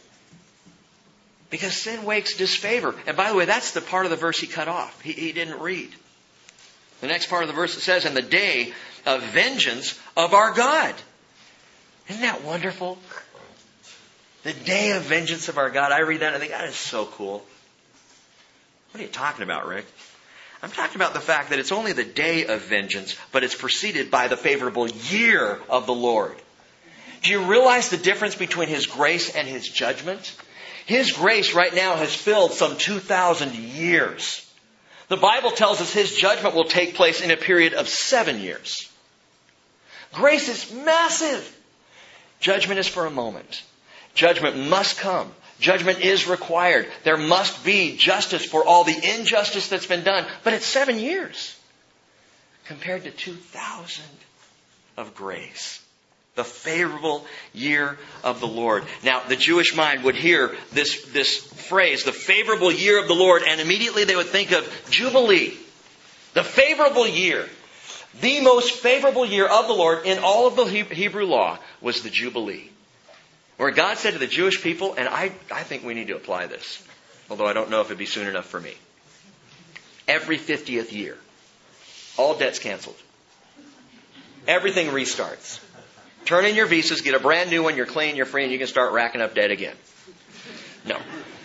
Because sin wakes disfavor. And by the way, that's the part of the verse he cut off. He didn't read. The next part of the verse it says, in the day of vengeance of our God. Isn't that wonderful? The day of vengeance of our God. I read that and I think, that is so cool. What are you talking about, Rick? I'm talking about the fact that it's only the day of vengeance, but it's preceded by the favorable year of the Lord. Do you realize the difference between His grace and His judgment? His grace right now has filled some 2,000 years. The Bible tells us His judgment will take place in a period of 7 years. Grace is massive. Judgment is for a moment. Judgment must come. Judgment is required. There must be justice for all the injustice that's been done. But it's 7 years compared to 2,000 of grace. The favorable year of the Lord. Now, the Jewish mind would hear this phrase, the favorable year of the Lord, and immediately they would think of Jubilee. The favorable year. The most favorable year of the Lord in all of the Hebrew law was the Jubilee. Where God said to the Jewish people, and I think we need to apply this, although I don't know if it'd be soon enough for me. Every 50th year, all debts canceled. Everything restarts. Turn in your visas, get a brand new one, you're clean, you're free, and you can start racking up debt again. No.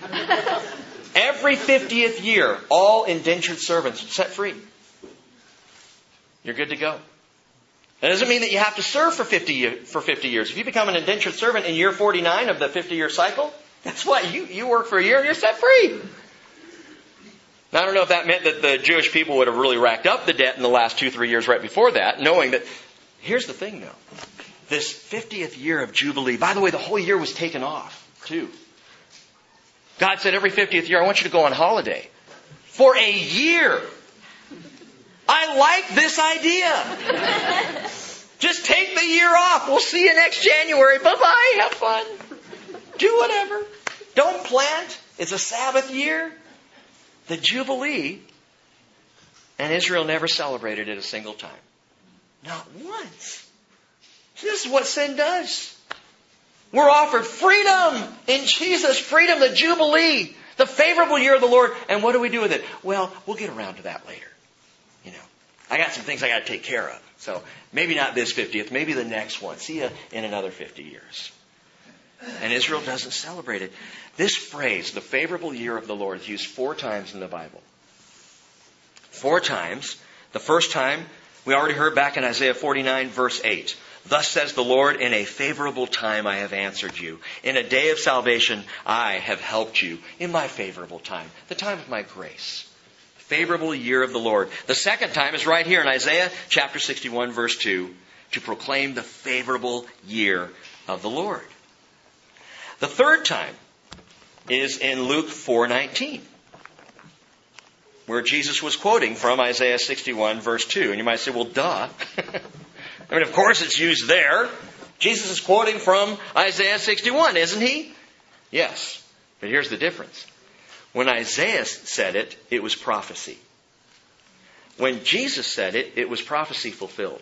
Every 50th year, all indentured servants set free. You're good to go. That doesn't mean that you have to serve for 50 years. If you become an indentured servant in year 49 of the 50-year cycle, guess what? You work for a year and you're set free. Now, I don't know if that meant that the Jewish people would have really racked up the debt in the last 2-3 years right before that, knowing that, here's the thing though. This 50th year of Jubilee, by the way, the whole year was taken off, too. God said every 50th year, I want you to go on holiday. For a year. I like this idea. Just take the year off. We'll see you next January. Bye-bye. Have fun. Do whatever. Don't plant. It's a Sabbath year. The Jubilee. And Israel never celebrated it a single time. Not once. This is what sin does. We're offered freedom in Jesus. Freedom, the Jubilee. The favorable year of the Lord. And what do we do with it? Well, we'll get around to that later. I got some things I got to take care of. So maybe not this 50th, maybe the next one. See you in another 50 years. And Israel doesn't celebrate it. This phrase, the favorable year of the Lord, is used 4 times in the Bible. 4 times. The first time, we already heard back in Isaiah 49, verse 8. Thus says the Lord, in a favorable time I have answered you. In a day of salvation I have helped you. In my favorable time. The time of my grace. Favorable year of the Lord. The second time is right here in Isaiah chapter 61, verse 2, to proclaim the favorable year of the Lord. The third time is in Luke 4:19, where Jesus was quoting from Isaiah 61, verse 2. And you might say, well, duh. I mean, of course it's used there. Jesus is quoting from Isaiah 61, isn't he? Yes. But here's the difference. When Isaiah said it, it was prophecy. When Jesus said it, it was prophecy fulfilled.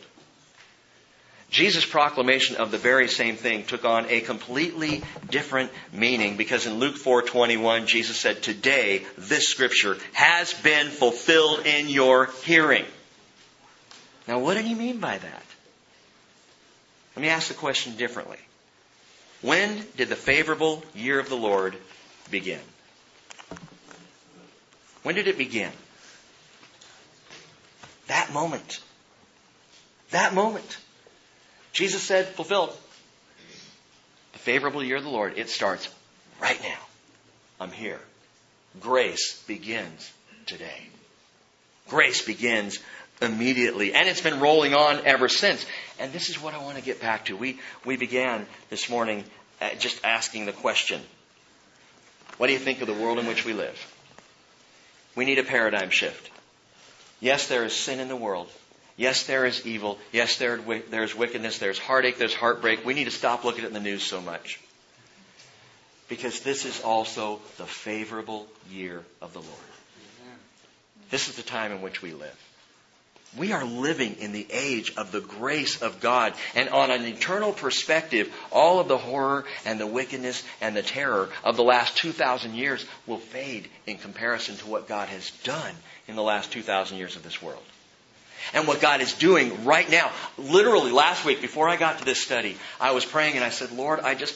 Jesus' proclamation of the very same thing took on a completely different meaning, because in Luke 4:21, Jesus said, today this scripture has been fulfilled in your hearing. Now, what did he mean by that? Let me ask the question differently. When did the favorable year of the Lord begin? When did it begin? That moment. That moment. Jesus said, fulfilled. The favorable year of the Lord, it starts right now. I'm here. Grace begins today. Grace begins immediately. And it's been rolling on ever since. And this is what I want to get back to. We began this morning just asking the question, what do you think of the world in which we live? We need a paradigm shift. Yes, there is sin in the world. Yes, there is evil. Yes, there's wickedness. There's heartache. There's heartbreak. We need to stop looking at the news so much. Because this is also the favorable year of the Lord. This is the time in which we live. We are living in the age of the grace of God. And on an eternal perspective, all of the horror and the wickedness and the terror of the last 2,000 years will fade in comparison to what God has done in the last 2,000 years of this world. And what God is doing right now. Literally last week, before I got to this study, I was praying and I said, Lord,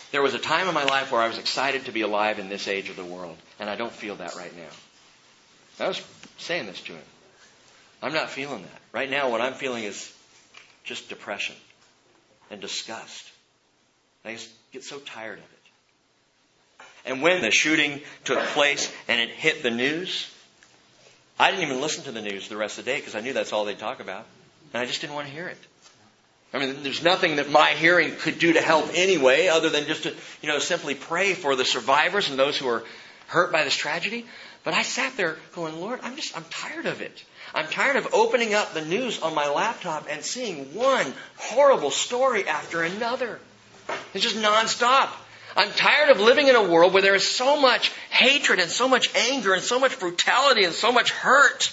There was a time in my life where I was excited to be alive in this age of the world, and I don't feel that right now. I was saying this to him. I'm not feeling that. Right now, what I'm feeling is just depression and disgust. I just get so tired of it. And when the shooting took place and it hit the news, I didn't even listen to the news the rest of the day because I knew that's all they'd talk about. And I just didn't want to hear it. I mean, there's nothing that my hearing could do to help anyway, other than just to, simply pray for the survivors and those who are hurt by this tragedy. But I sat there going, Lord, I'm tired of it. I'm tired of opening up the news on my laptop and seeing one horrible story after another. It's just nonstop. I'm tired of living in a world where there is so much hatred and so much anger and so much brutality and so much hurt.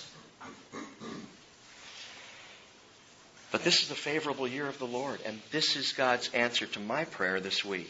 But this is the favorable year of the Lord, and this is God's answer to my prayer this week.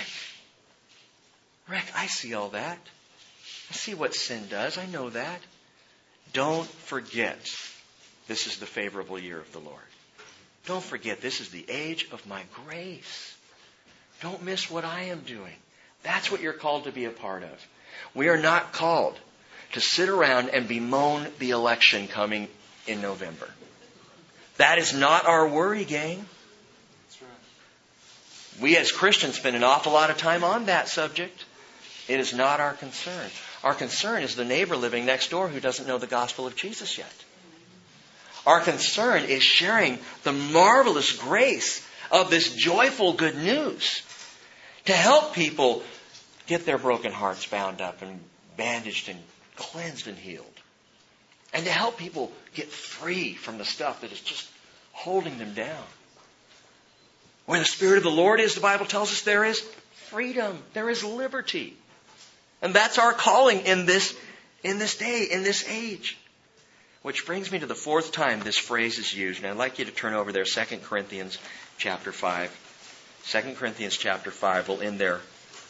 Rick, I see all that. I see what sin does. I know that. Don't forget, this is the favorable year of the Lord. Don't forget, this is the age of my grace. Don't miss what I am doing. That's what you're called to be a part of. We are not called to sit around and bemoan the election coming in November. That is not our worry, gang. That's right. We as Christians spend an awful lot of time on that subject. It is not our concern. Our concern is the neighbor living next door who doesn't know the gospel of Jesus yet. Our concern is sharing the marvelous grace of this joyful good news to help people get their broken hearts bound up and bandaged and cleansed and healed. And to help people get free from the stuff that is just holding them down. Where the Spirit of the Lord is, the Bible tells us there is freedom. There is liberty. And that's our calling in this day, in this age. Which brings me to the fourth time this phrase is used. And I'd like you to turn over there, 2 Corinthians chapter 5. 2 Corinthians chapter 5, we'll end there.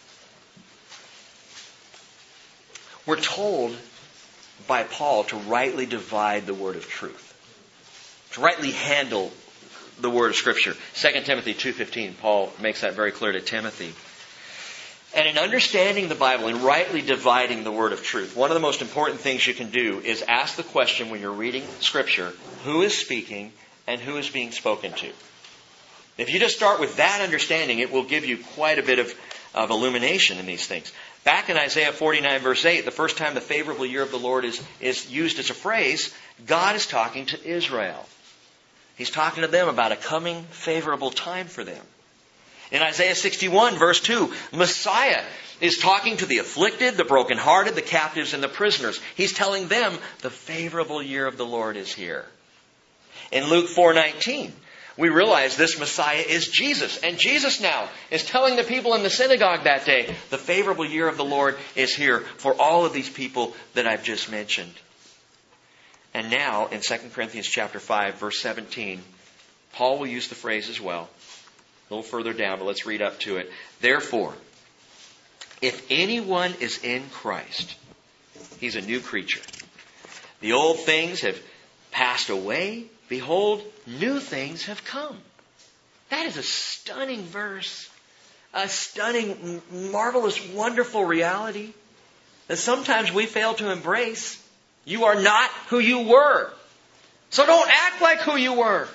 We're told by Paul to rightly divide the word of truth. To rightly handle the word of Scripture. 2 Timothy 2:15, Paul makes that very clear to Timothy. And in understanding the Bible and rightly dividing the word of truth, one of the most important things you can do is ask the question when you're reading Scripture, who is speaking and who is being spoken to? If you just start with that understanding, it will give you quite a bit of illumination in these things. Back in Isaiah 49 verse 8, the first time the favorable year of the Lord is used as a phrase, God is talking to Israel. He's talking to them about a coming favorable time for them. In Isaiah 61 verse 2, Messiah is talking to the afflicted, the brokenhearted, the captives, and the prisoners. He's telling them the favorable year of the Lord is here. In Luke 4:19, we realize this Messiah is Jesus. And Jesus now is telling the people in the synagogue that day, the favorable year of the Lord is here for all of these people that I've just mentioned. And now, in 2 Corinthians chapter 5, verse 17, Paul will use the phrase as well. A little further down, but let's read up to it. Therefore, if anyone is in Christ, he's a new creature. The old things have passed away. Behold, new things have come. That is a stunning verse. A stunning, marvelous, wonderful reality that sometimes we fail to embrace. You are not who you were. So don't act like who you were.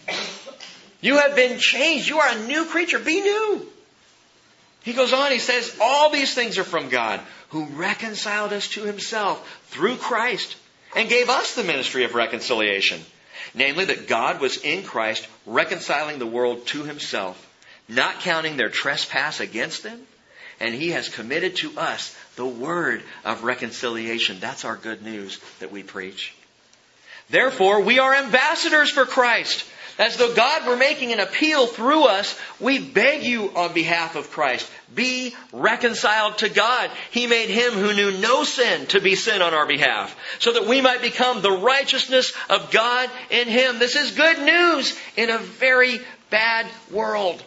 You have been changed. You are a new creature. Be new. He goes on, he says, all these things are from God, who reconciled us to Himself through Christ and gave us the ministry of reconciliation. Namely, that God was in Christ reconciling the world to Himself, not counting their trespass against them. And He has committed to us the word of reconciliation. That's our good news that we preach. Therefore, we are ambassadors for Christ. As though God were making an appeal through us, we beg you on behalf of Christ, be reconciled to God. He made Him who knew no sin to be sin on our behalf, so that we might become the righteousness of God in Him. This is good news in a very bad world.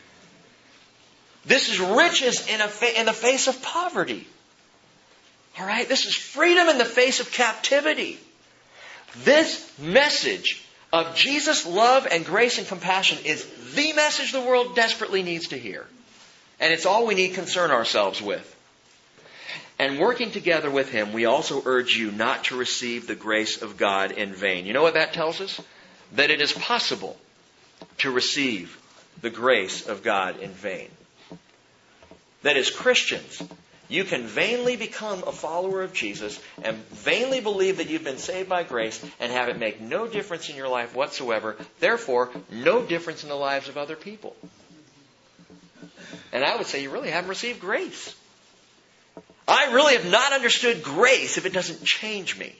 This is riches in the face of poverty. All right? This is freedom in the face of captivity. This message of Jesus' love and grace and compassion is the message the world desperately needs to hear. And it's all we need concern ourselves with. And working together with Him, we also urge you not to receive the grace of God in vain. You know what that tells us? That it is possible to receive the grace of God in vain. That as Christians, you can vainly become a follower of Jesus and vainly believe that you've been saved by grace and have it make no difference in your life whatsoever. Therefore, no difference in the lives of other people. And I would say you really haven't received grace. I really have not understood grace if it doesn't change me.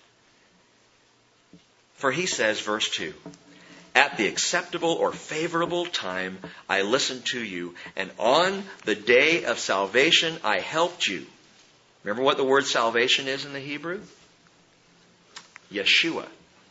For He says, verse 2, at the acceptable or favorable time I listened to you, and on the day of salvation I helped you. Remember what the word salvation is in the Hebrew? Yeshua.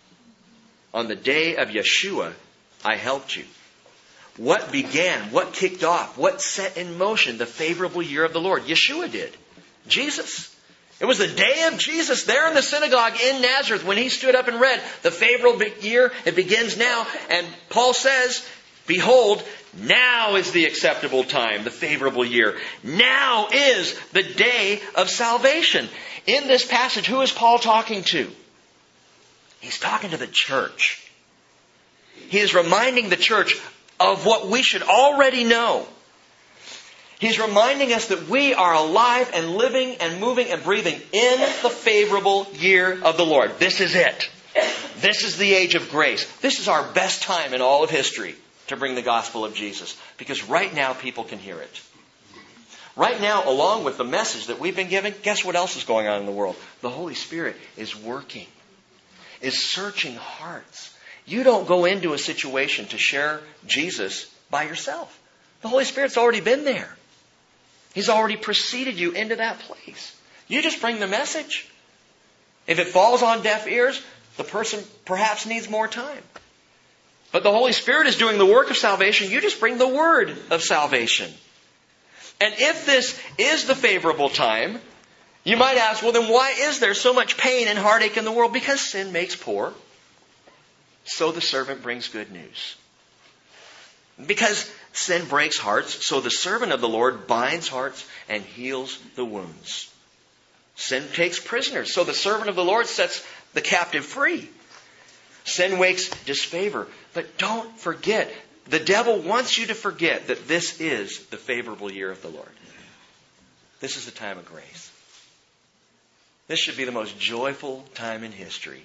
On the day of Yeshua I helped you. What began, what kicked off, what set in motion the favorable year of the Lord? Yeshua did. Jesus. It was the day of Jesus there in the synagogue in Nazareth when He stood up and read the favorable year. It begins now. And Paul says, behold, now is the acceptable time, the favorable year. Now is the day of salvation. In this passage, who is Paul talking to? He's talking to the church. He is reminding the church of what we should already know. He's reminding us that we are alive and living and moving and breathing in the favorable year of the Lord. This is it. This is the age of grace. This is our best time in all of history to bring the gospel of Jesus. Because right now people can hear it. Right now, along with the message that we've been given, guess what else is going on in the world? The Holy Spirit is working, is searching hearts. You don't go into a situation to share Jesus by yourself. The Holy Spirit's already been there. He's already preceded you into that place. You just bring the message. If it falls on deaf ears, the person perhaps needs more time. But the Holy Spirit is doing the work of salvation. You just bring the word of salvation. And if this is the favorable time, you might ask, well, then why is there so much pain and heartache in the world? Because sin makes poor. So the servant brings good news. Because sin breaks hearts, so the servant of the Lord binds hearts and heals the wounds. Sin takes prisoners, so the servant of the Lord sets the captive free. Sin wakes disfavor. But don't forget, the devil wants you to forget that this is the favorable year of the Lord. This is the time of grace. This should be the most joyful time in history.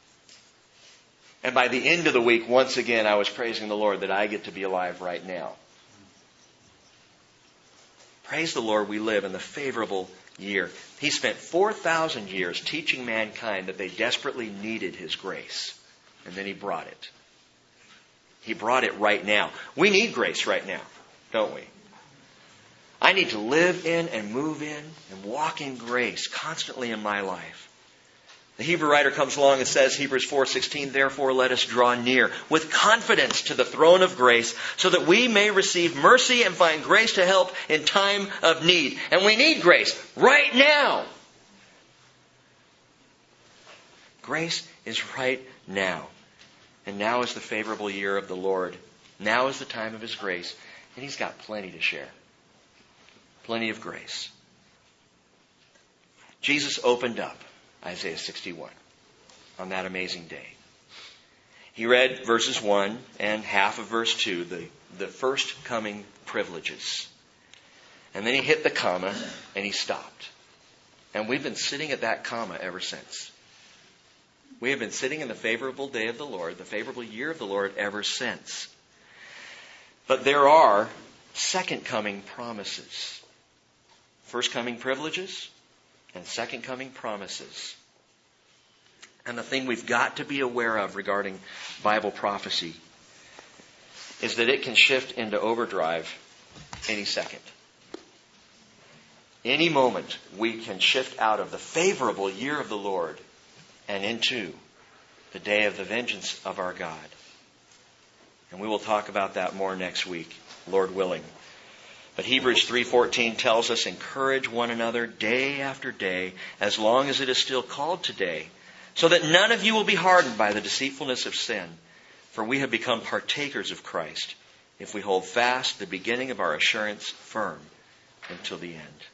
And by the end of the week, once again, I was praising the Lord that I get to be alive right now. Praise the Lord, we live in the favorable year. He spent 4,000 years teaching mankind that they desperately needed His grace. And then He brought it. He brought it right now. We need grace right now, don't we? I need to live in and move in and walk in grace constantly in my life. The Hebrew writer comes along and says, Hebrews 4:16, therefore let us draw near with confidence to the throne of grace so that we may receive mercy and find grace to help in time of need. And we need grace right now. Grace is right now. And now is the favorable year of the Lord. Now is the time of His grace. And He's got plenty to share. Plenty of grace. Jesus opened up Isaiah 61 on that amazing day. He read verses 1 and half of verse 2, the first coming privileges. And then He hit the comma and He stopped. And we've been sitting at that comma ever since. We have been sitting in the favorable day of the Lord, the favorable year of the Lord ever since. But there are second coming promises. First coming privileges and second coming promises. And the thing we've got to be aware of regarding Bible prophecy is that it can shift into overdrive any second. Any moment we can shift out of the favorable year of the Lord and into the day of the vengeance of our God. And we will talk about that more next week, Lord willing. But Hebrews 3:14 tells us, encourage one another day after day, as long as it is still called today, so that none of you will be hardened by the deceitfulness of sin. For we have become partakers of Christ, if we hold fast the beginning of our assurance firm until the end.